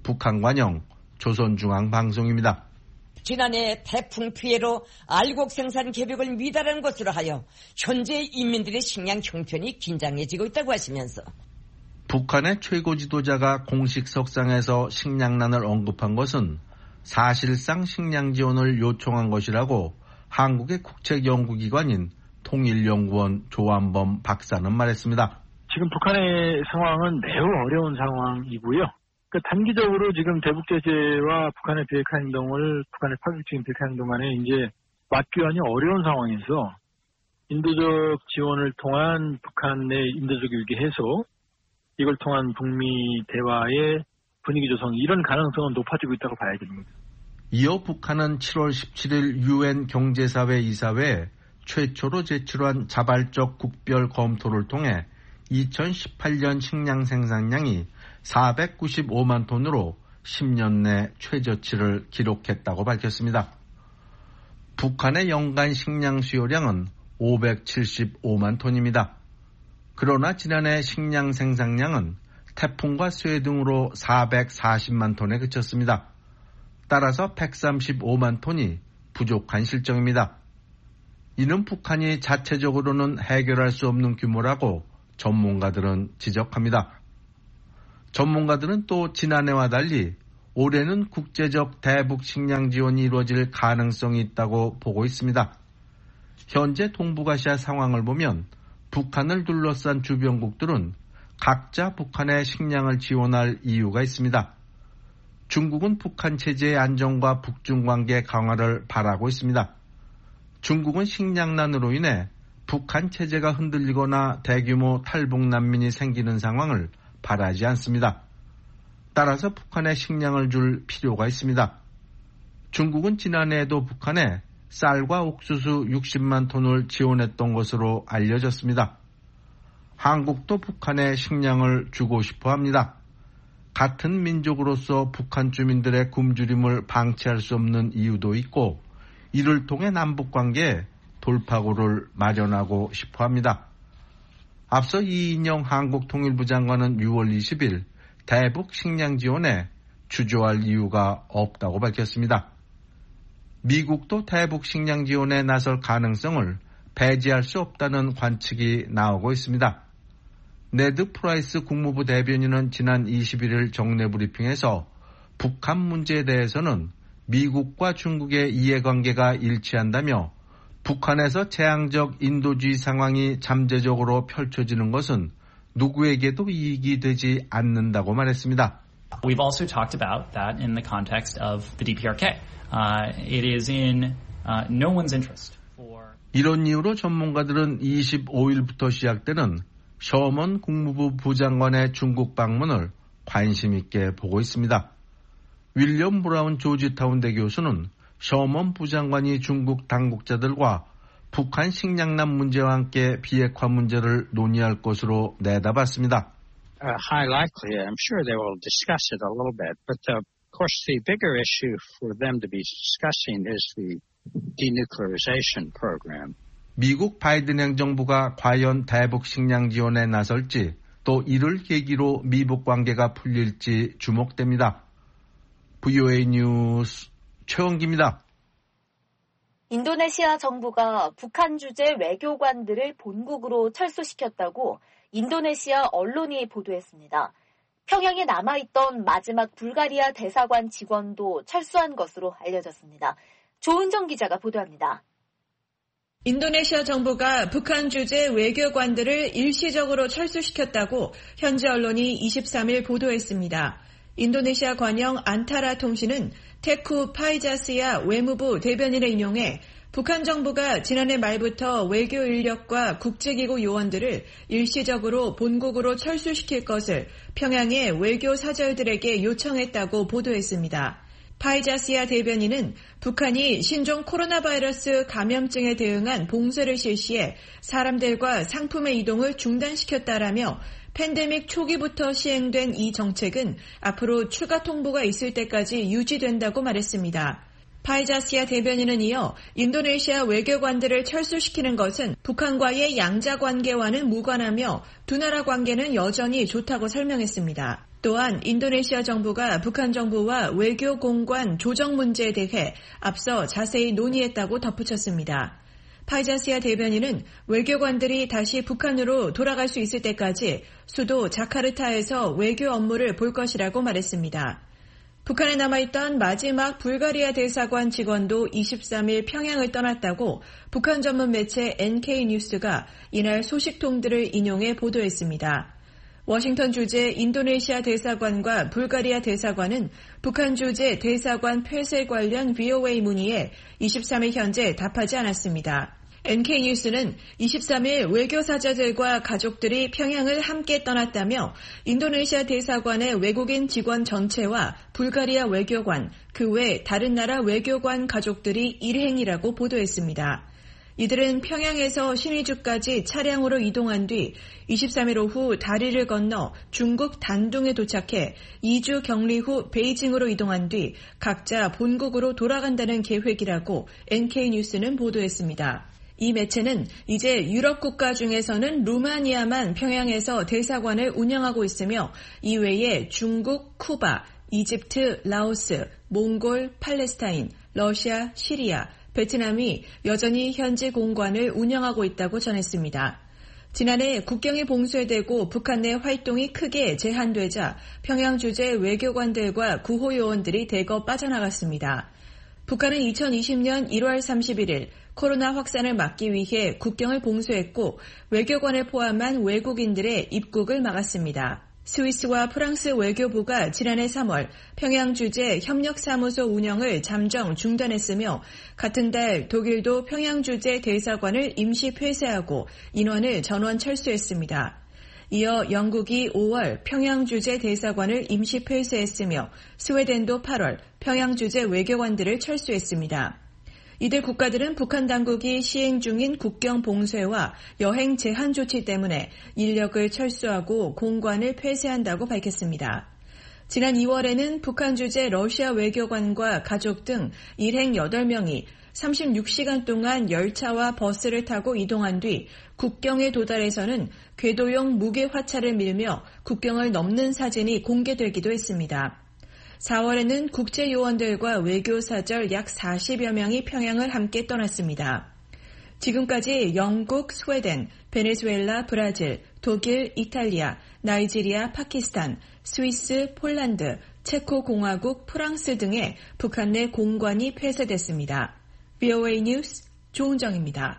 북한관영 조선중앙방송입니다. 지난해 태풍 피해로 알곡 생산 계획을 미달한 것으로 하여 현재 인민들의 식량 형편이 긴장해지고 있다고 하시면서 북한의 최고 지도자가 공식 석상에서 식량난을 언급한 것은 사실상 식량 지원을 요청한 것이라고 한국의 국책연구기관인 통일연구원 조한범 박사는 말했습니다. 지금 북한의 상황은 매우 어려운 상황이고요. 단기적으로 지금 대북 제재와 북한의 비핵화 행동을 북한의 파격적인 비핵화 행동 간에 이제 맞교환이 어려운 상황에서 인도적 지원을 통한 북한의 인도적 위기 해소, 이걸 통한 북미 대화의 분위기 조성, 이런 가능성은 높아지고 있다고 봐야 됩니다. 이어 북한은 7월 17일 UN 경제사회 이사회에 최초로 제출한 자발적 국별 검토를 통해 2018년 식량 생산량이 495만 톤으로 10년 내 최저치를 기록했다고 밝혔습니다. 북한의 연간 식량 수요량은 575만 톤입니다. 그러나 지난해 식량 생산량은 태풍과 쇠 등으로 440만 톤에 그쳤습니다. 따라서 135만 톤이 부족한 실정입니다. 이는 북한이 자체적으로는 해결할 수 없는 규모라고 전문가들은 지적합니다. 전문가들은 또 지난해와 달리 올해는 국제적 대북 식량 지원이 이루어질 가능성이 있다고 보고 있습니다. 현재 동북아시아 상황을 보면 북한을 둘러싼 주변국들은 각자 북한의 식량을 지원할 이유가 있습니다. 중국은 북한 체제의 안정과 북중 관계 강화를 바라고 있습니다. 중국은 식량난으로 인해 북한 체제가 흔들리거나 대규모 탈북 난민이 생기는 상황을 바라지 않습니다. 따라서 북한에 식량을 줄 필요가 있습니다. 중국은 지난해에도 북한에 쌀과 옥수수 60만 톤을 지원했던 것으로 알려졌습니다. 한국도 북한에 식량을 주고 싶어 합니다. 같은 민족으로서 북한 주민들의 굶주림을 방치할 수 없는 이유도 있고 이를 통해 남북관계에 돌파구를 마련하고 싶어 합니다. 앞서 이인영 한국통일부 장관은 6월 20일 대북 식량 지원에 주저할 이유가 없다고 밝혔습니다. 미국도 대북 식량 지원에 나설 가능성을 배제할 수 없다는 관측이 나오고 있습니다. 네드 프라이스 국무부 대변인은 지난 21일 정례 브리핑에서 북한 문제에 대해서는 미국과 중국의 이해관계가 일치한다며 북한에서 재앙적 인도주의 상황이 잠재적으로 펼쳐지는 것은 누구에게도 이익이 되지 않는다고 말했습니다. We've also talked about that in the context of the DPRK. It is in no one's interest. 이런 이유로 전문가들은 25일부터 시작되는 셔먼 국무부 부장관의 중국 방문을 관심 있게 보고 있습니다. 윌리엄 브라운 조지타운대 교수는 셔먼 부장관이 중국 당국자들과 북한 식량난 문제와 함께 비핵화 문제를 논의할 것으로 내다봤습니다. High likely, I'm sure they will discuss it a little bit, but of course the bigger issue for them to be discussing is the denuclearization program. 미국 바이든 행정부가 과연 대북 식량 지원에 나설지 또 이를 계기로 미북 관계가 풀릴지 주목됩니다. VOA 뉴스 최원기입니다. 인도네시아 정부가 북한 주재 외교관들을 본국으로 철수시켰다고 인도네시아 언론이 보도했습니다. 평양에 남아있던 마지막 불가리아 대사관 직원도 철수한 것으로 알려졌습니다. 조은정 기자가 보도합니다. 인도네시아 정부가 북한 주재 외교관들을 일시적으로 철수시켰다고 현지 언론이 23일 보도했습니다. 인도네시아 관영 안타라 통신은 테쿠 파이자스야 외무부 대변인을 인용해 북한 정부가 지난해 말부터 외교 인력과 국제기구 요원들을 일시적으로 본국으로 철수시킬 것을 평양의 외교 사절들에게 요청했다고 보도했습니다. 파이자스야 대변인은 북한이 신종 코로나 바이러스 감염증에 대응한 봉쇄를 실시해 사람들과 상품의 이동을 중단시켰다라며 팬데믹 초기부터 시행된 이 정책은 앞으로 추가 통보가 있을 때까지 유지된다고 말했습니다. 파이자스야 대변인은 이어 인도네시아 외교관들을 철수시키는 것은 북한과의 양자 관계와는 무관하며 두 나라 관계는 여전히 좋다고 설명했습니다. 또한 인도네시아 정부가 북한 정부와 외교 공관 조정 문제에 대해 앞서 자세히 논의했다고 덧붙였습니다. 파이자시아 대변인은 외교관들이 다시 북한으로 돌아갈 수 있을 때까지 수도 자카르타에서 외교 업무를 볼 것이라고 말했습니다. 북한에 남아있던 마지막 불가리아 대사관 직원도 23일 평양을 떠났다고 북한 전문 매체 NK뉴스가 이날 소식통들을 인용해 보도했습니다. 워싱턴 주재 인도네시아 대사관과 불가리아 대사관은 북한 주재 대사관 폐쇄 관련 VOA 문의에 23일 현재 답하지 않았습니다. NK뉴스는 23일 외교사자들과 가족들이 평양을 함께 떠났다며 인도네시아 대사관의 외국인 직원 전체와 불가리아 외교관, 그 외 다른 나라 외교관 가족들이 일행이라고 보도했습니다. 이들은 평양에서 신의주까지 차량으로 이동한 뒤 23일 오후 다리를 건너 중국 단둥에 도착해 2주 격리 후 베이징으로 이동한 뒤 각자 본국으로 돌아간다는 계획이라고 NK뉴스는 보도했습니다. 이 매체는 이제 유럽 국가 중에서는 루마니아만 평양에서 대사관을 운영하고 있으며 이외에 중국, 쿠바, 이집트, 라오스, 몽골, 팔레스타인, 러시아, 시리아, 베트남이 여전히 현지 공관을 운영하고 있다고 전했습니다. 지난해 국경이 봉쇄되고 북한 내 활동이 크게 제한되자 평양 주재 외교관들과 구호요원들이 대거 빠져나갔습니다. 북한은 2020년 1월 31일 코로나 확산을 막기 위해 국경을 봉쇄했고 외교관을 포함한 외국인들의 입국을 막았습니다. 스위스와 프랑스 외교부가 지난해 3월 평양 주재 협력사무소 운영을 잠정 중단했으며 같은 달 독일도 평양 주재 대사관을 임시 폐쇄하고 인원을 전원 철수했습니다. 이어 영국이 5월 평양 주재 대사관을 임시 폐쇄했으며 스웨덴도 8월 평양 주재 외교관들을 철수했습니다. 이들 국가들은 북한 당국이 시행 중인 국경 봉쇄와 여행 제한 조치 때문에 인력을 철수하고 공관을 폐쇄한다고 밝혔습니다. 지난 2월에는 북한 주재 러시아 외교관과 가족 등 일행 8명이 36시간 동안 열차와 버스를 타고 이동한 뒤 국경에 도달해서는 궤도용 무게 화차를 밀며 국경을 넘는 사진이 공개되기도 했습니다. 4월에는 국제요원들과 외교사절 약 40여 명이 평양을 함께 떠났습니다. 지금까지 영국, 스웨덴, 베네수엘라, 브라질, 독일, 이탈리아, 나이지리아, 파키스탄, 스위스, 폴란드, 체코공화국, 프랑스 등의 북한 내 공관이 폐쇄됐습니다. VOA 뉴스 조은정입니다.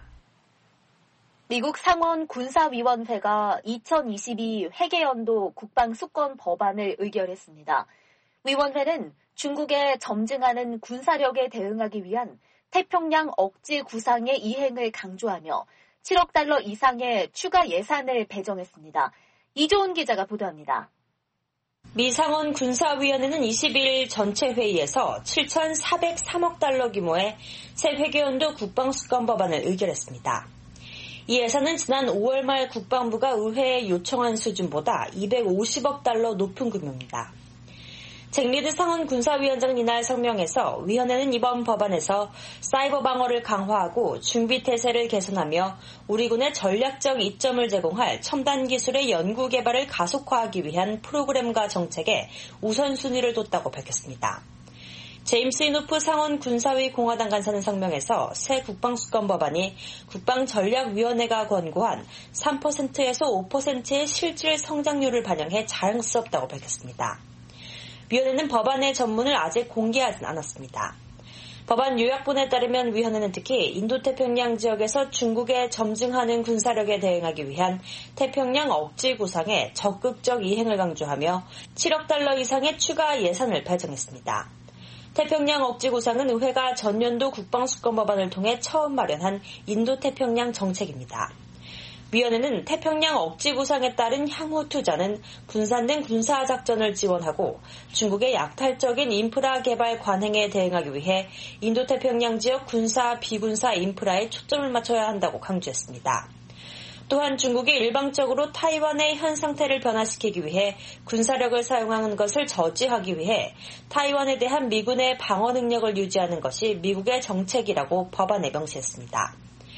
미국 상원 군사위원회가 2022 회계연도 국방수권 법안을 의결했습니다. 위원회는 중국에 점증하는 군사력에 대응하기 위한 태평양 억지 구상의 이행을 강조하며 7억 달러 이상의 추가 예산을 배정했습니다. 이조은 기자가 보도합니다. 미 상원 군사위원회는 21일 전체 회의에서 7,403억 달러 규모의 새 회계연도 국방수권 법안을 의결했습니다. 이 예산은 지난 5월 말 국방부가 의회에 요청한 수준보다 250억 달러 높은 규모입니다. 잭 리드 상원 군사위원장은 이날 성명에서 위원회는 이번 법안에서 사이버 방어를 강화하고 준비태세를 개선하며 우리 군의 전략적 이점을 제공할 첨단 기술의 연구 개발을 가속화하기 위한 프로그램과 정책에 우선순위를 뒀다고 밝혔습니다. 제임스 이노프 상원 군사위 공화당 간사는 성명에서 새 국방수권 법안이 국방전략위원회가 권고한 3%에서 5%의 실질 성장률을 반영해 자랑스럽다고 밝혔습니다. 위원회는 법안의 전문을 아직 공개하진 않았습니다. 법안 요약본에 따르면 위원회는 특히 인도태평양 지역에서 중국에 점증하는 군사력에 대응하기 위한 태평양 억지 구상의 적극적 이행을 강조하며 7억 달러 이상의 추가 예산을 배정했습니다. 태평양 억지 구상은 의회가 전년도 국방수권 법안을 통해 처음 마련한 인도태평양 정책입니다. 위원회는 태평양 억지 구상에 따른 향후 투자는 분산된 군사작전을 지원하고 중국의 약탈적인 인프라 개발 관행에 대응하기 위해 인도태평양 지역 군사, 비군사 인프라에 초점을 맞춰야 한다고 강조했습니다. 또한 중국이 일방적으로 타이완의 현 상태를 변화시키기 위해 군사력을 사용하는 것을 저지하기 위해 타이완에 대한 미군의 방어 능력을 유지하는 것이 미국의 정책이라고 법안에 명시했습니다.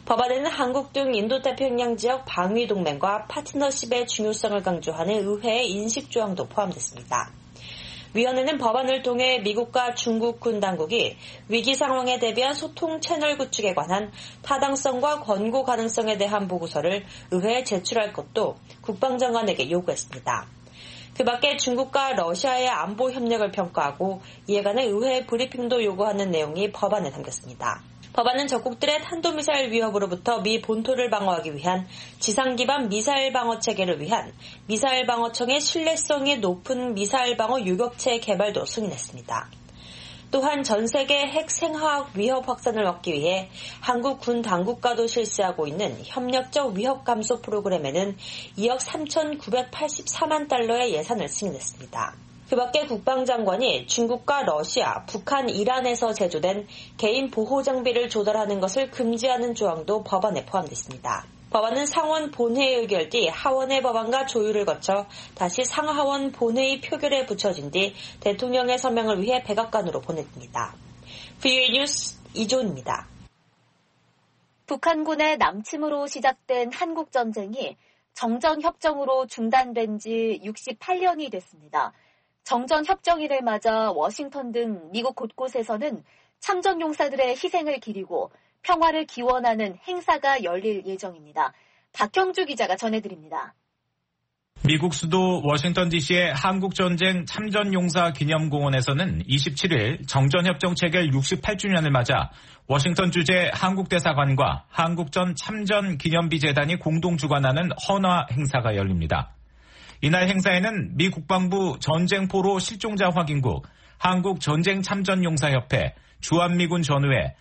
법안에는 한국 등 인도太平양 지역 방위 동맹과 파트너십의 중요성을 강조하는 의회의 인식 조항도 포함됐습니다. 위원회는 법안을 통해 미국과 중국 군 당국이 위기 상황에 대비한 소통 채널 구축에 관한 타당성과 권고 가능성에 대한 보고서를 의회에 제출할 것도 국방장관에게 요구했습니다. 그 밖에 중국과 러시아의 안보 협력을 평가하고 이에 관해 의회 브리핑도 요구하는 내용이 법안에 담겼습니다. 법안은 적국들의 탄도미사일 위협으로부터 미 본토를 방어하기 위한 지상 기반 미사일 방어 체계를 위한 미사일 방어청의 신뢰성이 높은 미사일 방어 유격체 개발도 승인했습니다. 또한 전 세계 핵 생화학 위협 확산을 막기 위해 한국 군 당국과도 실시하고 있는 협력적 위협 감소 프로그램에는 2억 3,984만 달러의 예산을 승인했습니다. 그 밖에 국방장관이 중국과 러시아, 북한, 이란에서 제조된 개인 보호 장비를 조달하는 것을 금지하는 조항도 법안에 포함됐습니다. 법안은 상원 본회의 의결 뒤 하원의 법안과 조율을 거쳐 다시 상하원 본회의 표결에 붙여진 뒤 대통령의 서명을 위해 백악관으로 보냈습니다. VOA 뉴스 이조은입니다. 북한군의 남침으로 시작된 한국전쟁이 정전협정으로 중단된 지 68년이 됐습니다. 정전협정일을 맞아 워싱턴 등 미국 곳곳에서는 참전용사들의 희생을 기리고 평화를 기원하는 행사가 열릴 예정입니다. 박형주 기자가 전해드립니다. 미국 수도 워싱턴 DC의 한국전쟁 참전용사 기념공원에서는 27일 정전협정 체결 68주년을 맞아 워싱턴 주재 한국대사관과 한국전 참전기념비 재단이 공동 주관하는 헌화 행사가 열립니다. 이날 행사에는 미 국방부 전쟁포로 실종자 확인국, 한국전쟁참전용사협회, 주한미군 전우회,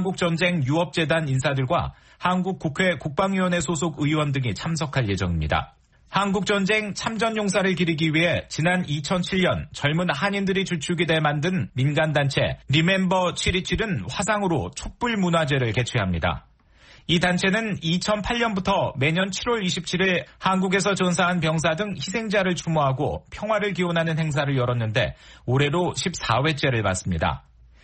한국전쟁유업재단 인사들과 한국국회 국방위원회 소속 의원 등이 참석할 예정입니다. 한국전쟁 참전용사를 기리기 위해 지난 2007년 젊은 한인들이 주축이 돼 만든 민간단체 리멤버 727은 화상으로 촛불문화제를 개최합니다. 이 단체는 2008년부터 매년 7월 27일 한국에서 전사한 병사 등 희생자를 추모하고 평화를 기원하는 행사를 열었는데 올해로 14회째를 맞습니다.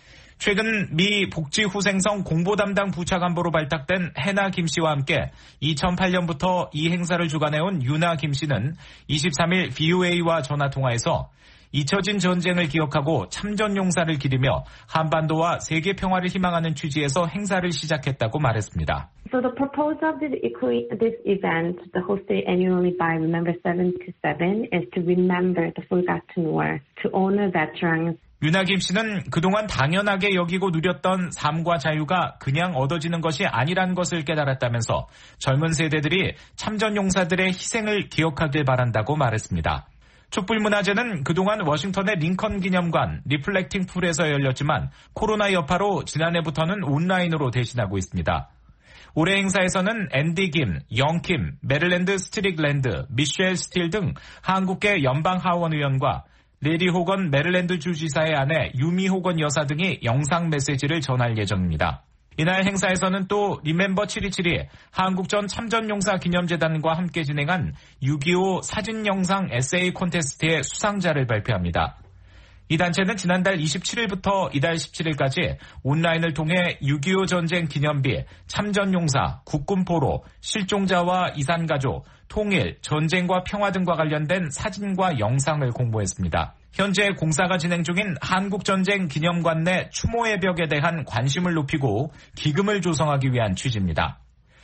최근 미 복지후생성 공보담당 부차관보로 발탁된 해나 김 씨와 함께 2008년부터 이 행사를 주관해온 유나 김 씨는 23일 VOA와 전화통화에서 잊혀진 전쟁을 기억하고 참전용사를 기리며 한반도와 세계 평화를 희망하는 취지에서 행사를 시작했다고 말했습니다. So the purpose of this event, hosted annually by Remember 727, is to remember the forgotten war, to honor veterans. 유나 김 씨는 그동안 당연하게 여기고 누렸던 삶과 자유가 그냥 얻어지는 것이 아니란 것을 깨달았다면서 젊은 세대들이 참전용사들의 희생을 기억하길 바란다고 말했습니다. 촛불문화제는 그동안 워싱턴의 링컨 기념관 리플렉팅 풀에서 열렸지만 코로나 여파로 지난해부터는 온라인으로 대신하고 있습니다. 올해 행사에서는 앤디 김, 영 킴, 메릴랜드 스트릭랜드, 미셸 스틸 등 한국계 연방하원 의원과 레리 호건 메릴랜드 주지사의 아내 유미 호건 여사 등이 영상 메시지를 전할 예정입니다. 이날 행사에서는 또 리멤버 727이 한국전 참전용사 기념재단과 함께 진행한 6.25 사진영상 에세이 콘테스트의 수상자를 발표합니다. 이 단체는 지난달 27일부터 이달 17일까지 온라인을 통해 6.25 전쟁 기념비, 참전용사, 국군포로, 실종자와 이산가족, 통일, 전쟁과 평화 등과 관련된 사진과 영상을 공모했습니다. 현재 공사가 진행 중인 한국전쟁 기념관 내 추모의 벽에 대한 관심을 높이고 기금을 조성하기 위한 취지입니다.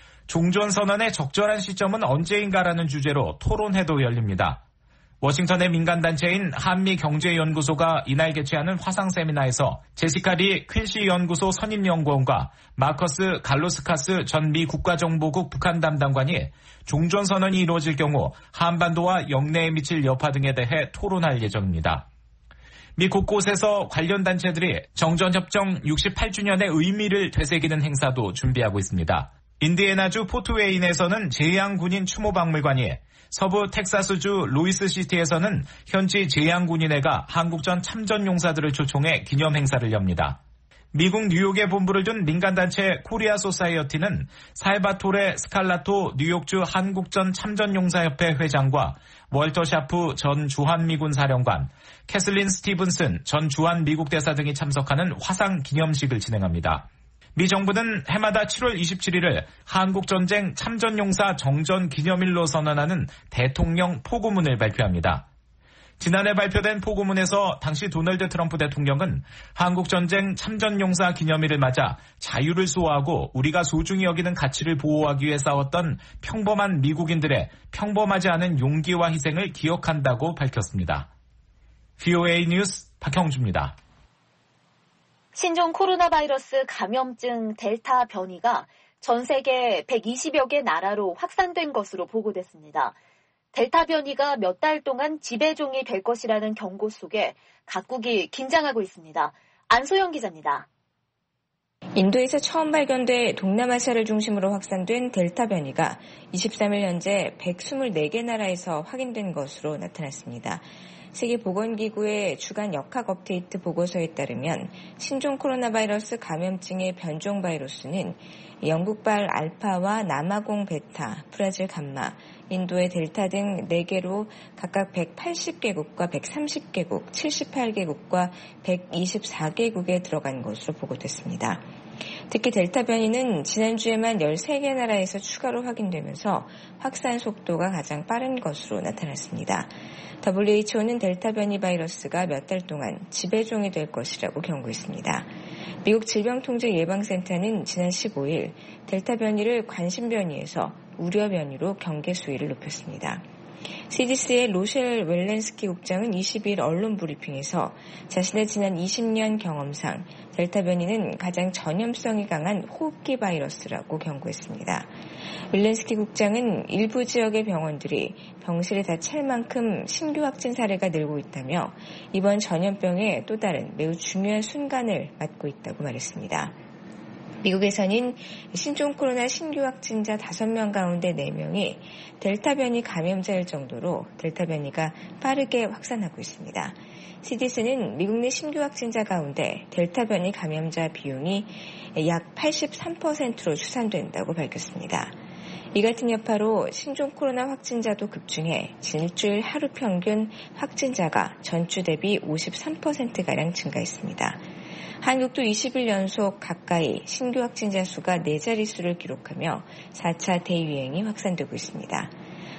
종전선언의 적절한 시점은 언제인가라는 주제로 토론회도 열립니다. 워싱턴의 민간단체인 한미경제연구소가 이날 개최하는 화상 세미나에서 제시카 리 퀸시 연구소 선임연구원과 마커스 갈로스카스 전 미 국가정보국 북한 담당관이 종전선언이 이루어질 경우 한반도와 영내에 미칠 여파 등에 대해 토론할 예정입니다. 미 곳곳에서 관련 단체들이 정전협정 68주년의 의미를 되새기는 행사도 준비하고 있습니다. 인디애나주 포트웨인에서는 제향군인 추모박물관이, 서부 텍사스주 루이스시티에서는 현지 제향군인회가 한국전 참전용사들을 초청해 기념행사를 엽니다. 미국 뉴욕에 본부를 둔 민간단체 코리아 소사이어티는 살바토레 스칼라토 뉴욕주 한국전 참전용사협회 회장과 월터 샤프 전 주한미군 사령관, 캐슬린 스티븐슨 전 주한미국 대사 등이 참석하는 화상 기념식을 진행합니다. 미 정부는 해마다 7월 27일을 한국전쟁 참전용사 정전 기념일로 선언하는 대통령 포고문을 발표합니다. 지난해 발표된 포고문에서 당시 도널드 트럼프 대통령은 한국전쟁 참전용사 기념일을 맞아 자유를 수호하고 우리가 소중히 여기는 가치를 보호하기 위해 싸웠던 평범한 미국인들의 평범하지 않은 용기와 희생을 기억한다고 밝혔습니다. VOA 뉴스 박형주입니다. 신종 코로나 바이러스 감염증 델타 변이가 전 세계 120여 개 나라로 확산된 것으로 보고됐습니다. 델타 변이가 몇 달 동안 지배종이 될 것이라는 경고 속에 각국이 긴장하고 있습니다. 안소영 기자입니다. 인도에서 처음 발견돼 동남아시아를 중심으로 확산된 델타 변이가 23일 현재 124개 나라에서 확인된 것으로 나타났습니다. 세계보건기구의 주간 역학 업데이트 보고서에 따르면 신종 코로나 바이러스 감염증의 변종 바이러스는 영국발 알파와 남아공 베타, 브라질 감마, 인도의 델타 등 4개로 각각 180개국과 130개국, 78개국과 124개국에 들어간 것으로 보고됐습니다. 특히 델타 변이는 지난주에만 13개 나라에서 추가로 확인되면서 확산 속도가 가장 빠른 것으로 나타났습니다. WHO는 델타 변이 바이러스가 몇 달 동안 지배종이 될 것이라고 경고했습니다. 미국 질병통제예방센터는 지난 15일 델타 변이를 관심 변이에서 우려 변이로 경계 수위를 높였습니다. CDC의 로셸 웰렌스키 국장은 22일 언론 브리핑에서 자신의 지난 20년 경험상 델타 변이는 가장 전염성이 강한 호흡기 바이러스라고 경고했습니다. 웰렌스키 국장은 일부 지역의 병원들이 병실에 다 찰 만큼 신규 확진 사례가 늘고 있다며 이번 전염병의 또 다른 매우 중요한 순간을 맞고 있다고 말했습니다. 미국에서는 신종 코로나 신규 확진자 5명 가운데 4명이 델타 변이 감염자일 정도로 델타 변이가 빠르게 확산하고 있습니다. CDC는 미국 내 신규 확진자 가운데 델타 변이 감염자 비율이 약 83%로 추산된다고 밝혔습니다. 이 같은 여파로 신종 코로나 확진자도 급증해 일주일 하루 평균 확진자가 전주 대비 53%가량 증가했습니다. 한국도 20일 연속 가까이 신규 확진자 수가 4자릿수를 기록하며 4차 대유행이 확산되고 있습니다.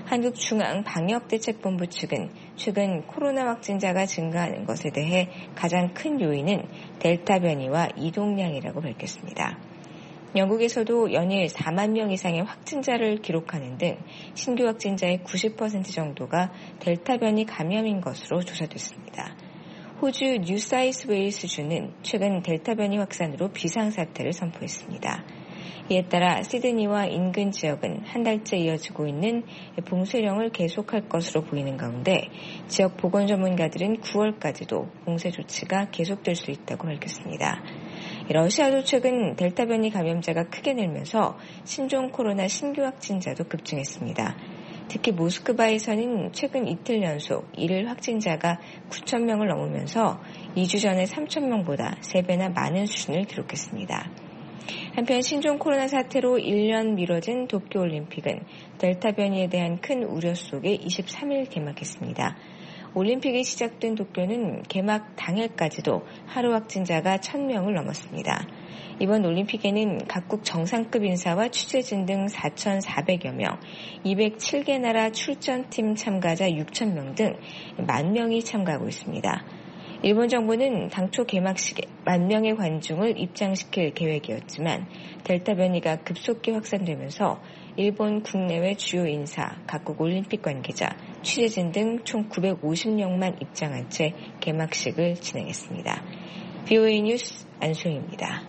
한국중앙방역대책본부 측은 최근 코로나 확진자가 증가하는 것에 대해 가장 큰 요인은 델타 변이와 이동량이라고 밝혔습니다. 영국에서도 연일 4만 명 이상의 확진자를 기록하는 등 신규 확진자의 90% 정도가 델타 변이 감염인 것으로 조사됐습니다. 호주 뉴사우스웨일스주는 최근 델타 변이 확산으로 비상사태를 선포했습니다. 이에 따라 시드니와 인근 지역은 한 달째 이어지고 있는 봉쇄령을 계속할 것으로 보이는 가운데 지역 보건 전문가들은 9월까지도 봉쇄 조치가 계속될 수 있다고 밝혔습니다. 러시아도 최근 델타 변이 감염자가 크게 늘면서 신종 코로나 신규 확진자도 급증했습니다. 특히 모스크바에서는 최근 이틀 연속 일일 확진자가 9,000명을 넘으면서 2주 전의 3,000명보다 3배나 많은 수준을 기록했습니다. 한편 신종 코로나 사태로 1년 미뤄진 도쿄올림픽은 델타 변이에 대한 큰 우려 속에 23일 개막했습니다. 올림픽이 시작된 도쿄는 개막 당일까지도 하루 확진자가 1,000명을 넘었습니다. 이번 올림픽에는 각국 정상급 인사와 취재진 등 4,400여 명, 207개 나라 출전팀 참가자 6,000명 등 10,000명이 참가하고 있습니다. 일본 정부는 당초 개막식에 10,000명의 관중을 입장시킬 계획이었지만 델타 변이가 급속히 확산되면서 일본 국내외 주요 인사, 각국 올림픽 관계자, 취재진 등 총 950명만 입장한 채 개막식을 진행했습니다. VOA 뉴스 안소영입니다.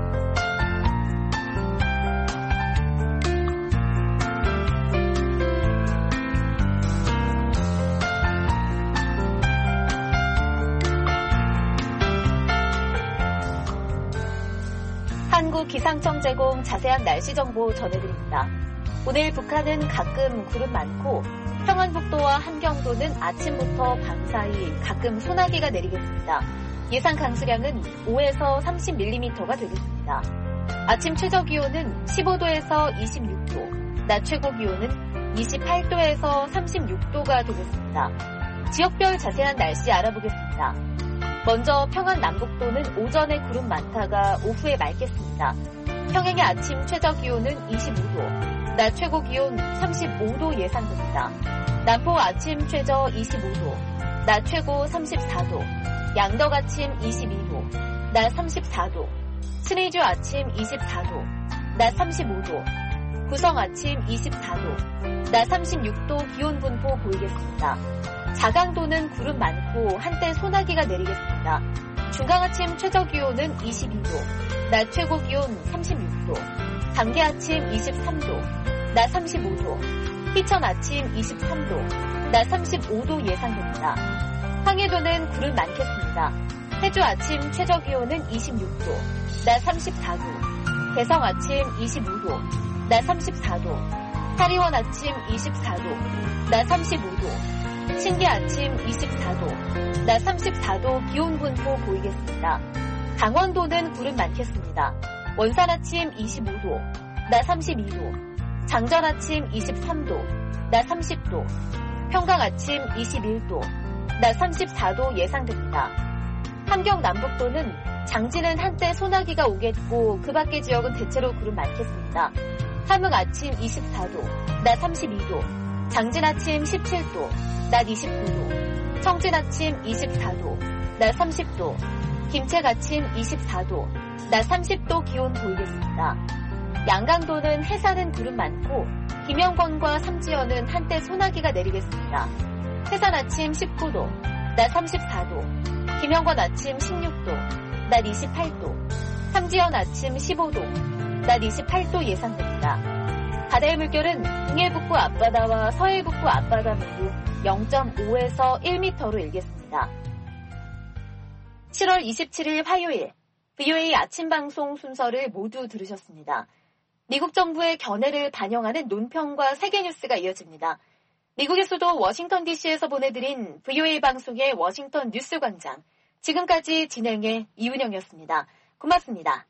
한국기상청 제공 자세한 날씨 정보 전해드립니다. 오늘 북한은 가끔 구름 많고 평안북도와 한경도는 아침부터 밤 사이 가끔 소나기가 내리겠습니다. 예상 강수량은 5에서 30mm가 되겠습니다. 아침 최저 기온은 15도에서 26도, 낮 최고 기온은 28도에서 36도가 되겠습니다. 지역별 자세한 날씨 알아보겠습니다. 먼저 평안 남북도는 오전에 구름 많다가 오후에 맑겠습니다. 평양의 아침 최저기온은 25도, 낮 최고기온 35도 예상됩니다. 남포 아침 최저 25도, 낮 최고 34도, 양덕 아침 22도, 낮 34도, 신의주 아침 24도, 낮 35도, 구성 아침 24도, 낮 36도 기온 분포 보이겠습니다. 자강도는 구름 많고 한때 소나기가 내리겠습니다. 중강 아침 최저기온은 22도, 낮 최고기온 36도, 감계 아침 23도, 낮 35도, 희천 아침 23도, 낮 35도 예상됩니다. 황해도는 구름 많겠습니다. 해주 아침 최저기온은 26도, 낮 34도, 대성 아침 25도, 낮 34도, 사리원 아침 24도, 낮 35도, 신계 아침 24도, 낮 34도 기온 분포 보이겠습니다. 강원도는 구름 많겠습니다. 원산 아침 25도, 낮 32도, 장전 아침 23도, 낮 30도, 평강 아침 21도, 낮 34도 예상됩니다. 함경 남북도는 장진은 한때 소나기가 오겠고 그 밖의 지역은 대체로 구름 많겠습니다. 함흥 아침 24도, 낮 32도, 장진 아침 17도, 낮 29도, 청진 아침 24도, 낮 30도, 김책 아침 24도, 낮 30도 기온 보이겠습니다. 양강도는 해산은 구름 많고 김영권과 삼지연은 한때 소나기가 내리겠습니다. 해산 아침 19도, 낮 34도, 김영권 아침 16도, 낮 28도, 삼지연 아침 15도, 낮 28도 예상됩니다. 바다의 물결은 동해북부 앞바다와 서해북부 앞바다 모두 0.5에서 1m로 일겠습니다. 7월 27일 화요일 VOA 아침 방송 순서를 모두 들으셨습니다. 미국 정부의 견해를 반영하는 논평과 세계뉴스가 이어집니다. 미국의 수도 워싱턴 DC에서 보내드린 VOA 방송의 워싱턴 뉴스광장. 지금까지 진행의 이은영이었습니다. 고맙습니다.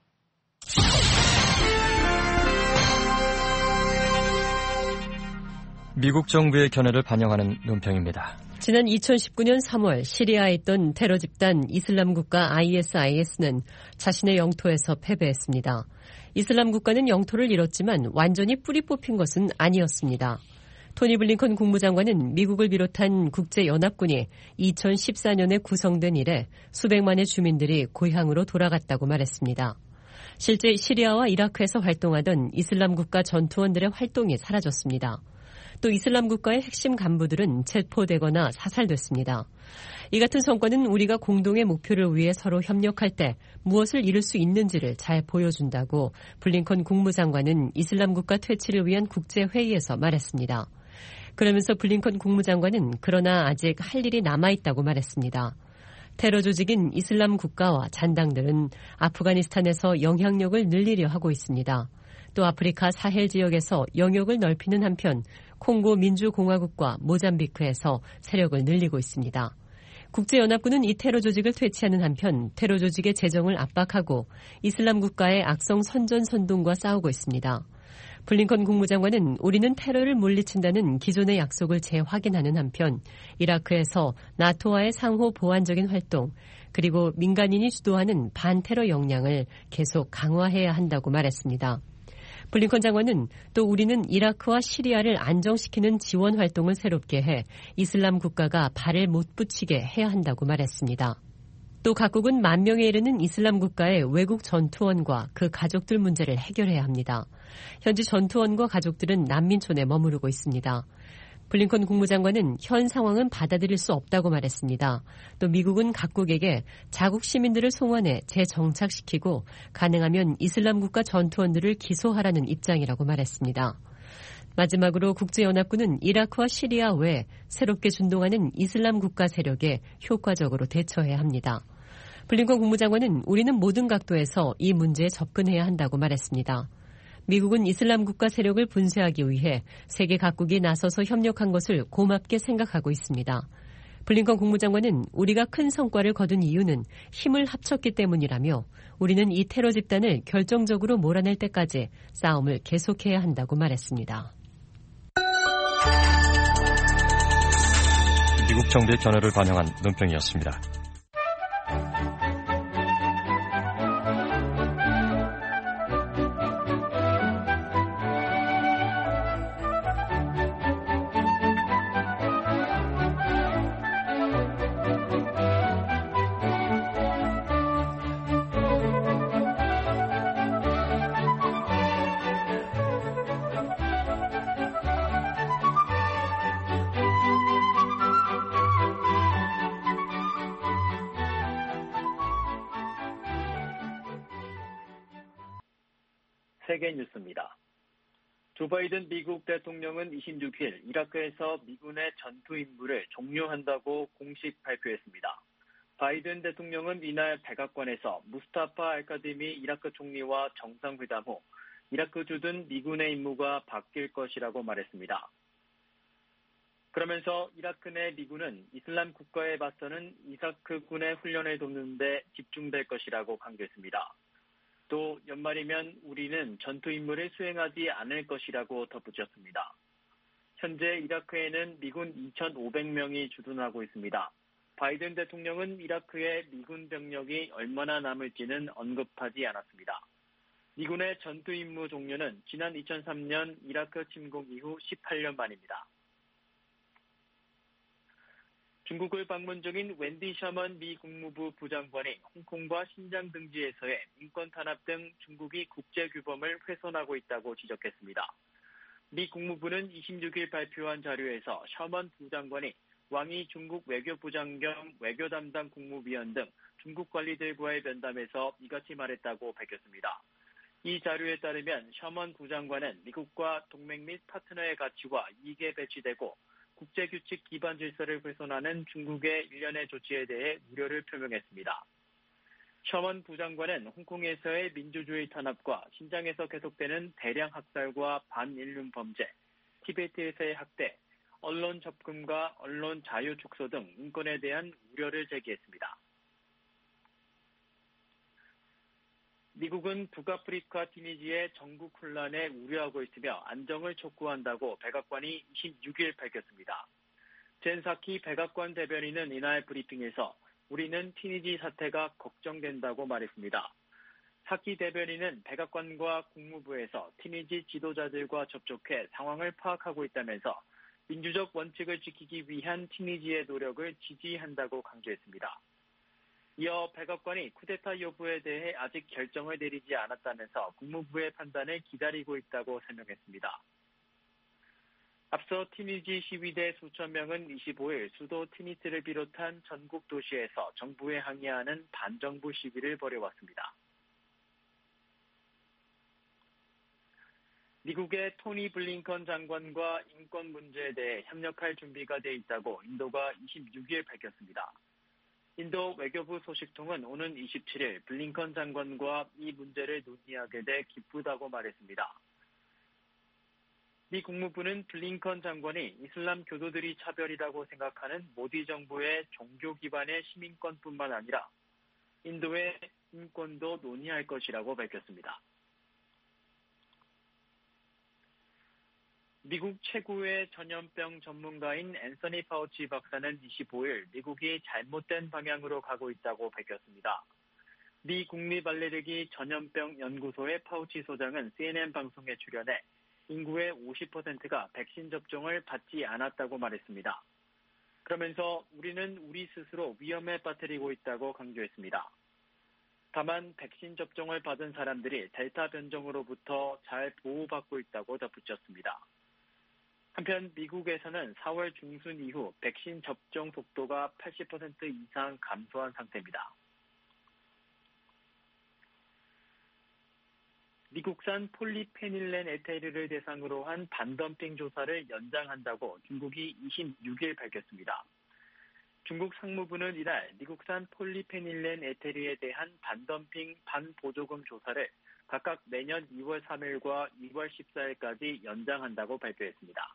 미국 정부의 견해를 반영하는 논평입니다. 지난 2019년 3월 시리아에 있던 테러 집단 이슬람 국가 ISIS는 자신의 영토에서 패배했습니다. 이슬람 국가는 영토를 잃었지만 완전히 뿌리 뽑힌 것은 아니었습니다. 토니 블링컨 국무장관은 미국을 비롯한 국제연합군이 2014년에 구성된 이래 수백만의 주민들이 고향으로 돌아갔다고 말했습니다. 실제 시리아와 이라크에서 활동하던 이슬람 국가 전투원들의 활동이 사라졌습니다. 또 이슬람 국가의 핵심 간부들은 체포되거나 사살됐습니다. 이 같은 성과는 우리가 공동의 목표를 위해 서로 협력할 때 무엇을 이룰 수 있는지를 잘 보여준다고 블링컨 국무장관은 이슬람 국가 퇴치를 위한 국제회의에서 말했습니다. 그러면서 블링컨 국무장관은 그러나 아직 할 일이 남아있다고 말했습니다. 테러 조직인 이슬람 국가와 잔당들은 아프가니스탄에서 영향력을 늘리려 하고 있습니다. 또 아프리카 사헬 지역에서 영역을 넓히는 한편 콩고 민주공화국과 모잠비크에서 세력을 늘리고 있습니다. 국제연합군은 이 테러 조직을 퇴치하는 한편 테러 조직의 재정을 압박하고 이슬람 국가의 악성 선전선동과 싸우고 있습니다. 블링컨 국무장관은 우리는 테러를 물리친다는 기존의 약속을 재확인하는 한편 이라크에서 나토와의 상호 보완적인 활동 그리고 민간인이 주도하는 반테러 역량을 계속 강화해야 한다고 말했습니다. 블링컨 장관은 또 우리는 이라크와 시리아를 안정시키는 지원 활동을 새롭게 해 이슬람 국가가 발을 못 붙이게 해야 한다고 말했습니다. 또 각국은 10,000명에 이르는 이슬람 국가의 외국 전투원과 그 가족들 문제를 해결해야 합니다. 현지 전투원과 가족들은 난민촌에 머무르고 있습니다. 블링컨 국무장관은 현 상황은 받아들일 수 없다고 말했습니다. 또 미국은 각국에게 자국 시민들을 송환해 재정착시키고 가능하면 이슬람 국가 전투원들을 기소하라는 입장이라고 말했습니다. 마지막으로 국제연합군은 이라크와 시리아 외에 새롭게 준동하는 이슬람 국가 세력에 효과적으로 대처해야 합니다. 블링컨 국무장관은 우리는 모든 각도에서 이 문제에 접근해야 한다고 말했습니다. 미국은 이슬람 국가 세력을 분쇄하기 위해 세계 각국이 나서서 협력한 것을 고맙게 생각하고 있습니다. 블링컨 국무장관은 우리가 큰 성과를 거둔 이유는 힘을 합쳤기 때문이라며 우리는 이 테러 집단을 결정적으로 몰아낼 때까지 싸움을 계속해야 한다고 말했습니다. 미국 정부의 견해를 반영한 논평이었습니다. 세계뉴스입니다. 조 바이든 미국 대통령은 26일 이라크에서 미군의 전투 임무를 종료한다고 공식 발표했습니다. 바이든 대통령은 이날 백악관에서 무스타파 알카디미 이라크 총리와 정상회담 후 이라크 주둔 미군의 임무가 바뀔 것이라고 말했습니다. 그러면서 이라크 내 미군은 이슬람 국가에 맞서는 이라크군의 훈련을 돕는 데 집중될 것이라고 강조했습니다. 또 연말이면 우리는 전투 임무를 수행하지 않을 것이라고 덧붙였습니다. 현재 이라크에는 미군 2,500명이 주둔하고 있습니다. 바이든 대통령은 이라크의 미군 병력이 얼마나 남을지는 언급하지 않았습니다. 미군의 전투 임무 종료는 지난 2003년 이라크 침공 이후 18년 만입니다. 중국을 방문 중인 웬디 셔먼 미 국무부 부장관이 홍콩과 신장 등지에서의 인권 탄압 등 중국이 국제규범을 훼손하고 있다고 지적했습니다. 미 국무부는 26일 발표한 자료에서 셔먼 부장관이 왕이 중국 외교부장 겸 외교 담당 국무위원 등 중국 관리들과의 면담에서 이같이 말했다고 밝혔습니다. 이 자료에 따르면 셔먼 부장관은 미국과 동맹 및 파트너의 가치와 이익에 배치되고 국제규칙 기반 질서를 훼손하는 중국의 일련의 조치에 대해 우려를 표명했습니다. 셔먼 부장관은 홍콩에서의 민주주의 탄압과 신장에서 계속되는 대량 학살과 반인륜 범죄, 티베트에서의 학대, 언론 접근과 언론 자유 축소 등 인권에 대한 우려를 제기했습니다. 미국은 북아프리카 티니지의 전국 혼란에 우려하고 있으며 안정을 촉구한다고 백악관이 26일 밝혔습니다. 젠 사키 백악관 대변인은 이날 브리핑에서 우리는 티니지 사태가 걱정된다고 말했습니다. 사키 대변인은 백악관과 국무부에서 티니지 지도자들과 접촉해 상황을 파악하고 있다면서 민주적 원칙을 지키기 위한 티니지의 노력을 지지한다고 강조했습니다. 이어 백악관이 쿠데타 여부에 대해 아직 결정을 내리지 않았다면서 국무부의 판단을 기다리고 있다고 설명했습니다. 앞서 티니지 시위대 수천 명은 25일 수도 티니스를 비롯한 전국 도시에서 정부에 항의하는 반정부 시위를 벌여왔습니다. 미국의 토니 블링컨 장관과 인권 문제에 대해 협력할 준비가 돼 있다고 인도가 26일 밝혔습니다. 인도 외교부 소식통은 오는 27일 블링컨 장관과 이 문제를 논의하게 돼 기쁘다고 말했습니다. 미 국무부는 블링컨 장관이 이슬람 교도들이 차별이라고 생각하는 모디 정부의 종교 기반의 시민권뿐만 아니라 인도의 인권도 논의할 것이라고 밝혔습니다. 미국 최고의 전염병 전문가인 앤서니 파우치 박사는 25일 미국이 잘못된 방향으로 가고 있다고 밝혔습니다. 미 국립알레르기 전염병 연구소의 파우치 소장은 CNN 방송에 출연해 인구의 50%가 백신 접종을 받지 않았다고 말했습니다. 그러면서 우리는 우리 스스로 위험에 빠뜨리고 있다고 강조했습니다. 다만 백신 접종을 받은 사람들이 델타 변종으로부터 잘 보호받고 있다고 덧붙였습니다. 한편 미국에서는 4월 중순 이후 백신 접종 속도가 80% 이상 감소한 상태입니다. 미국산 폴리페닐렌 에테르를 대상으로 한 반덤핑 조사를 연장한다고 중국이 26일 밝혔습니다. 중국 상무부는 이날 미국산 폴리페닐렌 에테르에 대한 반덤핑 반보조금 조사를 각각 내년 2월 3일과 2월 14일까지 연장한다고 발표했습니다.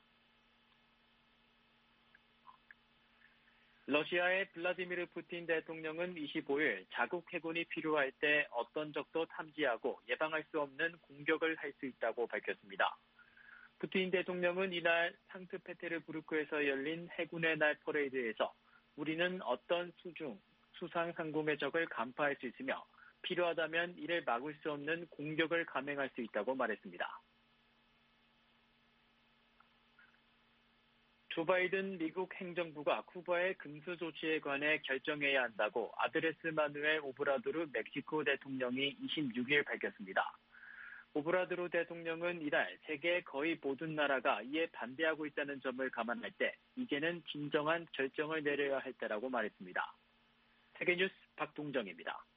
러시아의 블라디미르 푸틴 대통령은 25일 자국 해군이 필요할 때 어떤 적도 탐지하고 예방할 수 없는 공격을 할 수 있다고 밝혔습니다. 푸틴 대통령은 이날 상트페테르부르크에서 열린 해군의 날 퍼레이드에서 우리는 어떤 수상 상공의 적을 간파할 수 있으며 필요하다면 이를 막을 수 없는 공격을 감행할 수 있다고 말했습니다. 조 바이든 미국 행정부가 쿠바의 금수 조치에 관해 결정해야 한다고 아드레스 마누엘 오브라도르 멕시코 대통령이 26일 밝혔습니다. 오브라도르 대통령은 이날 세계 거의 모든 나라가 이에 반대하고 있다는 점을 감안할 때 이제는 진정한 결정을 내려야 할 때라고 말했습니다. 세계뉴스 박동정입니다.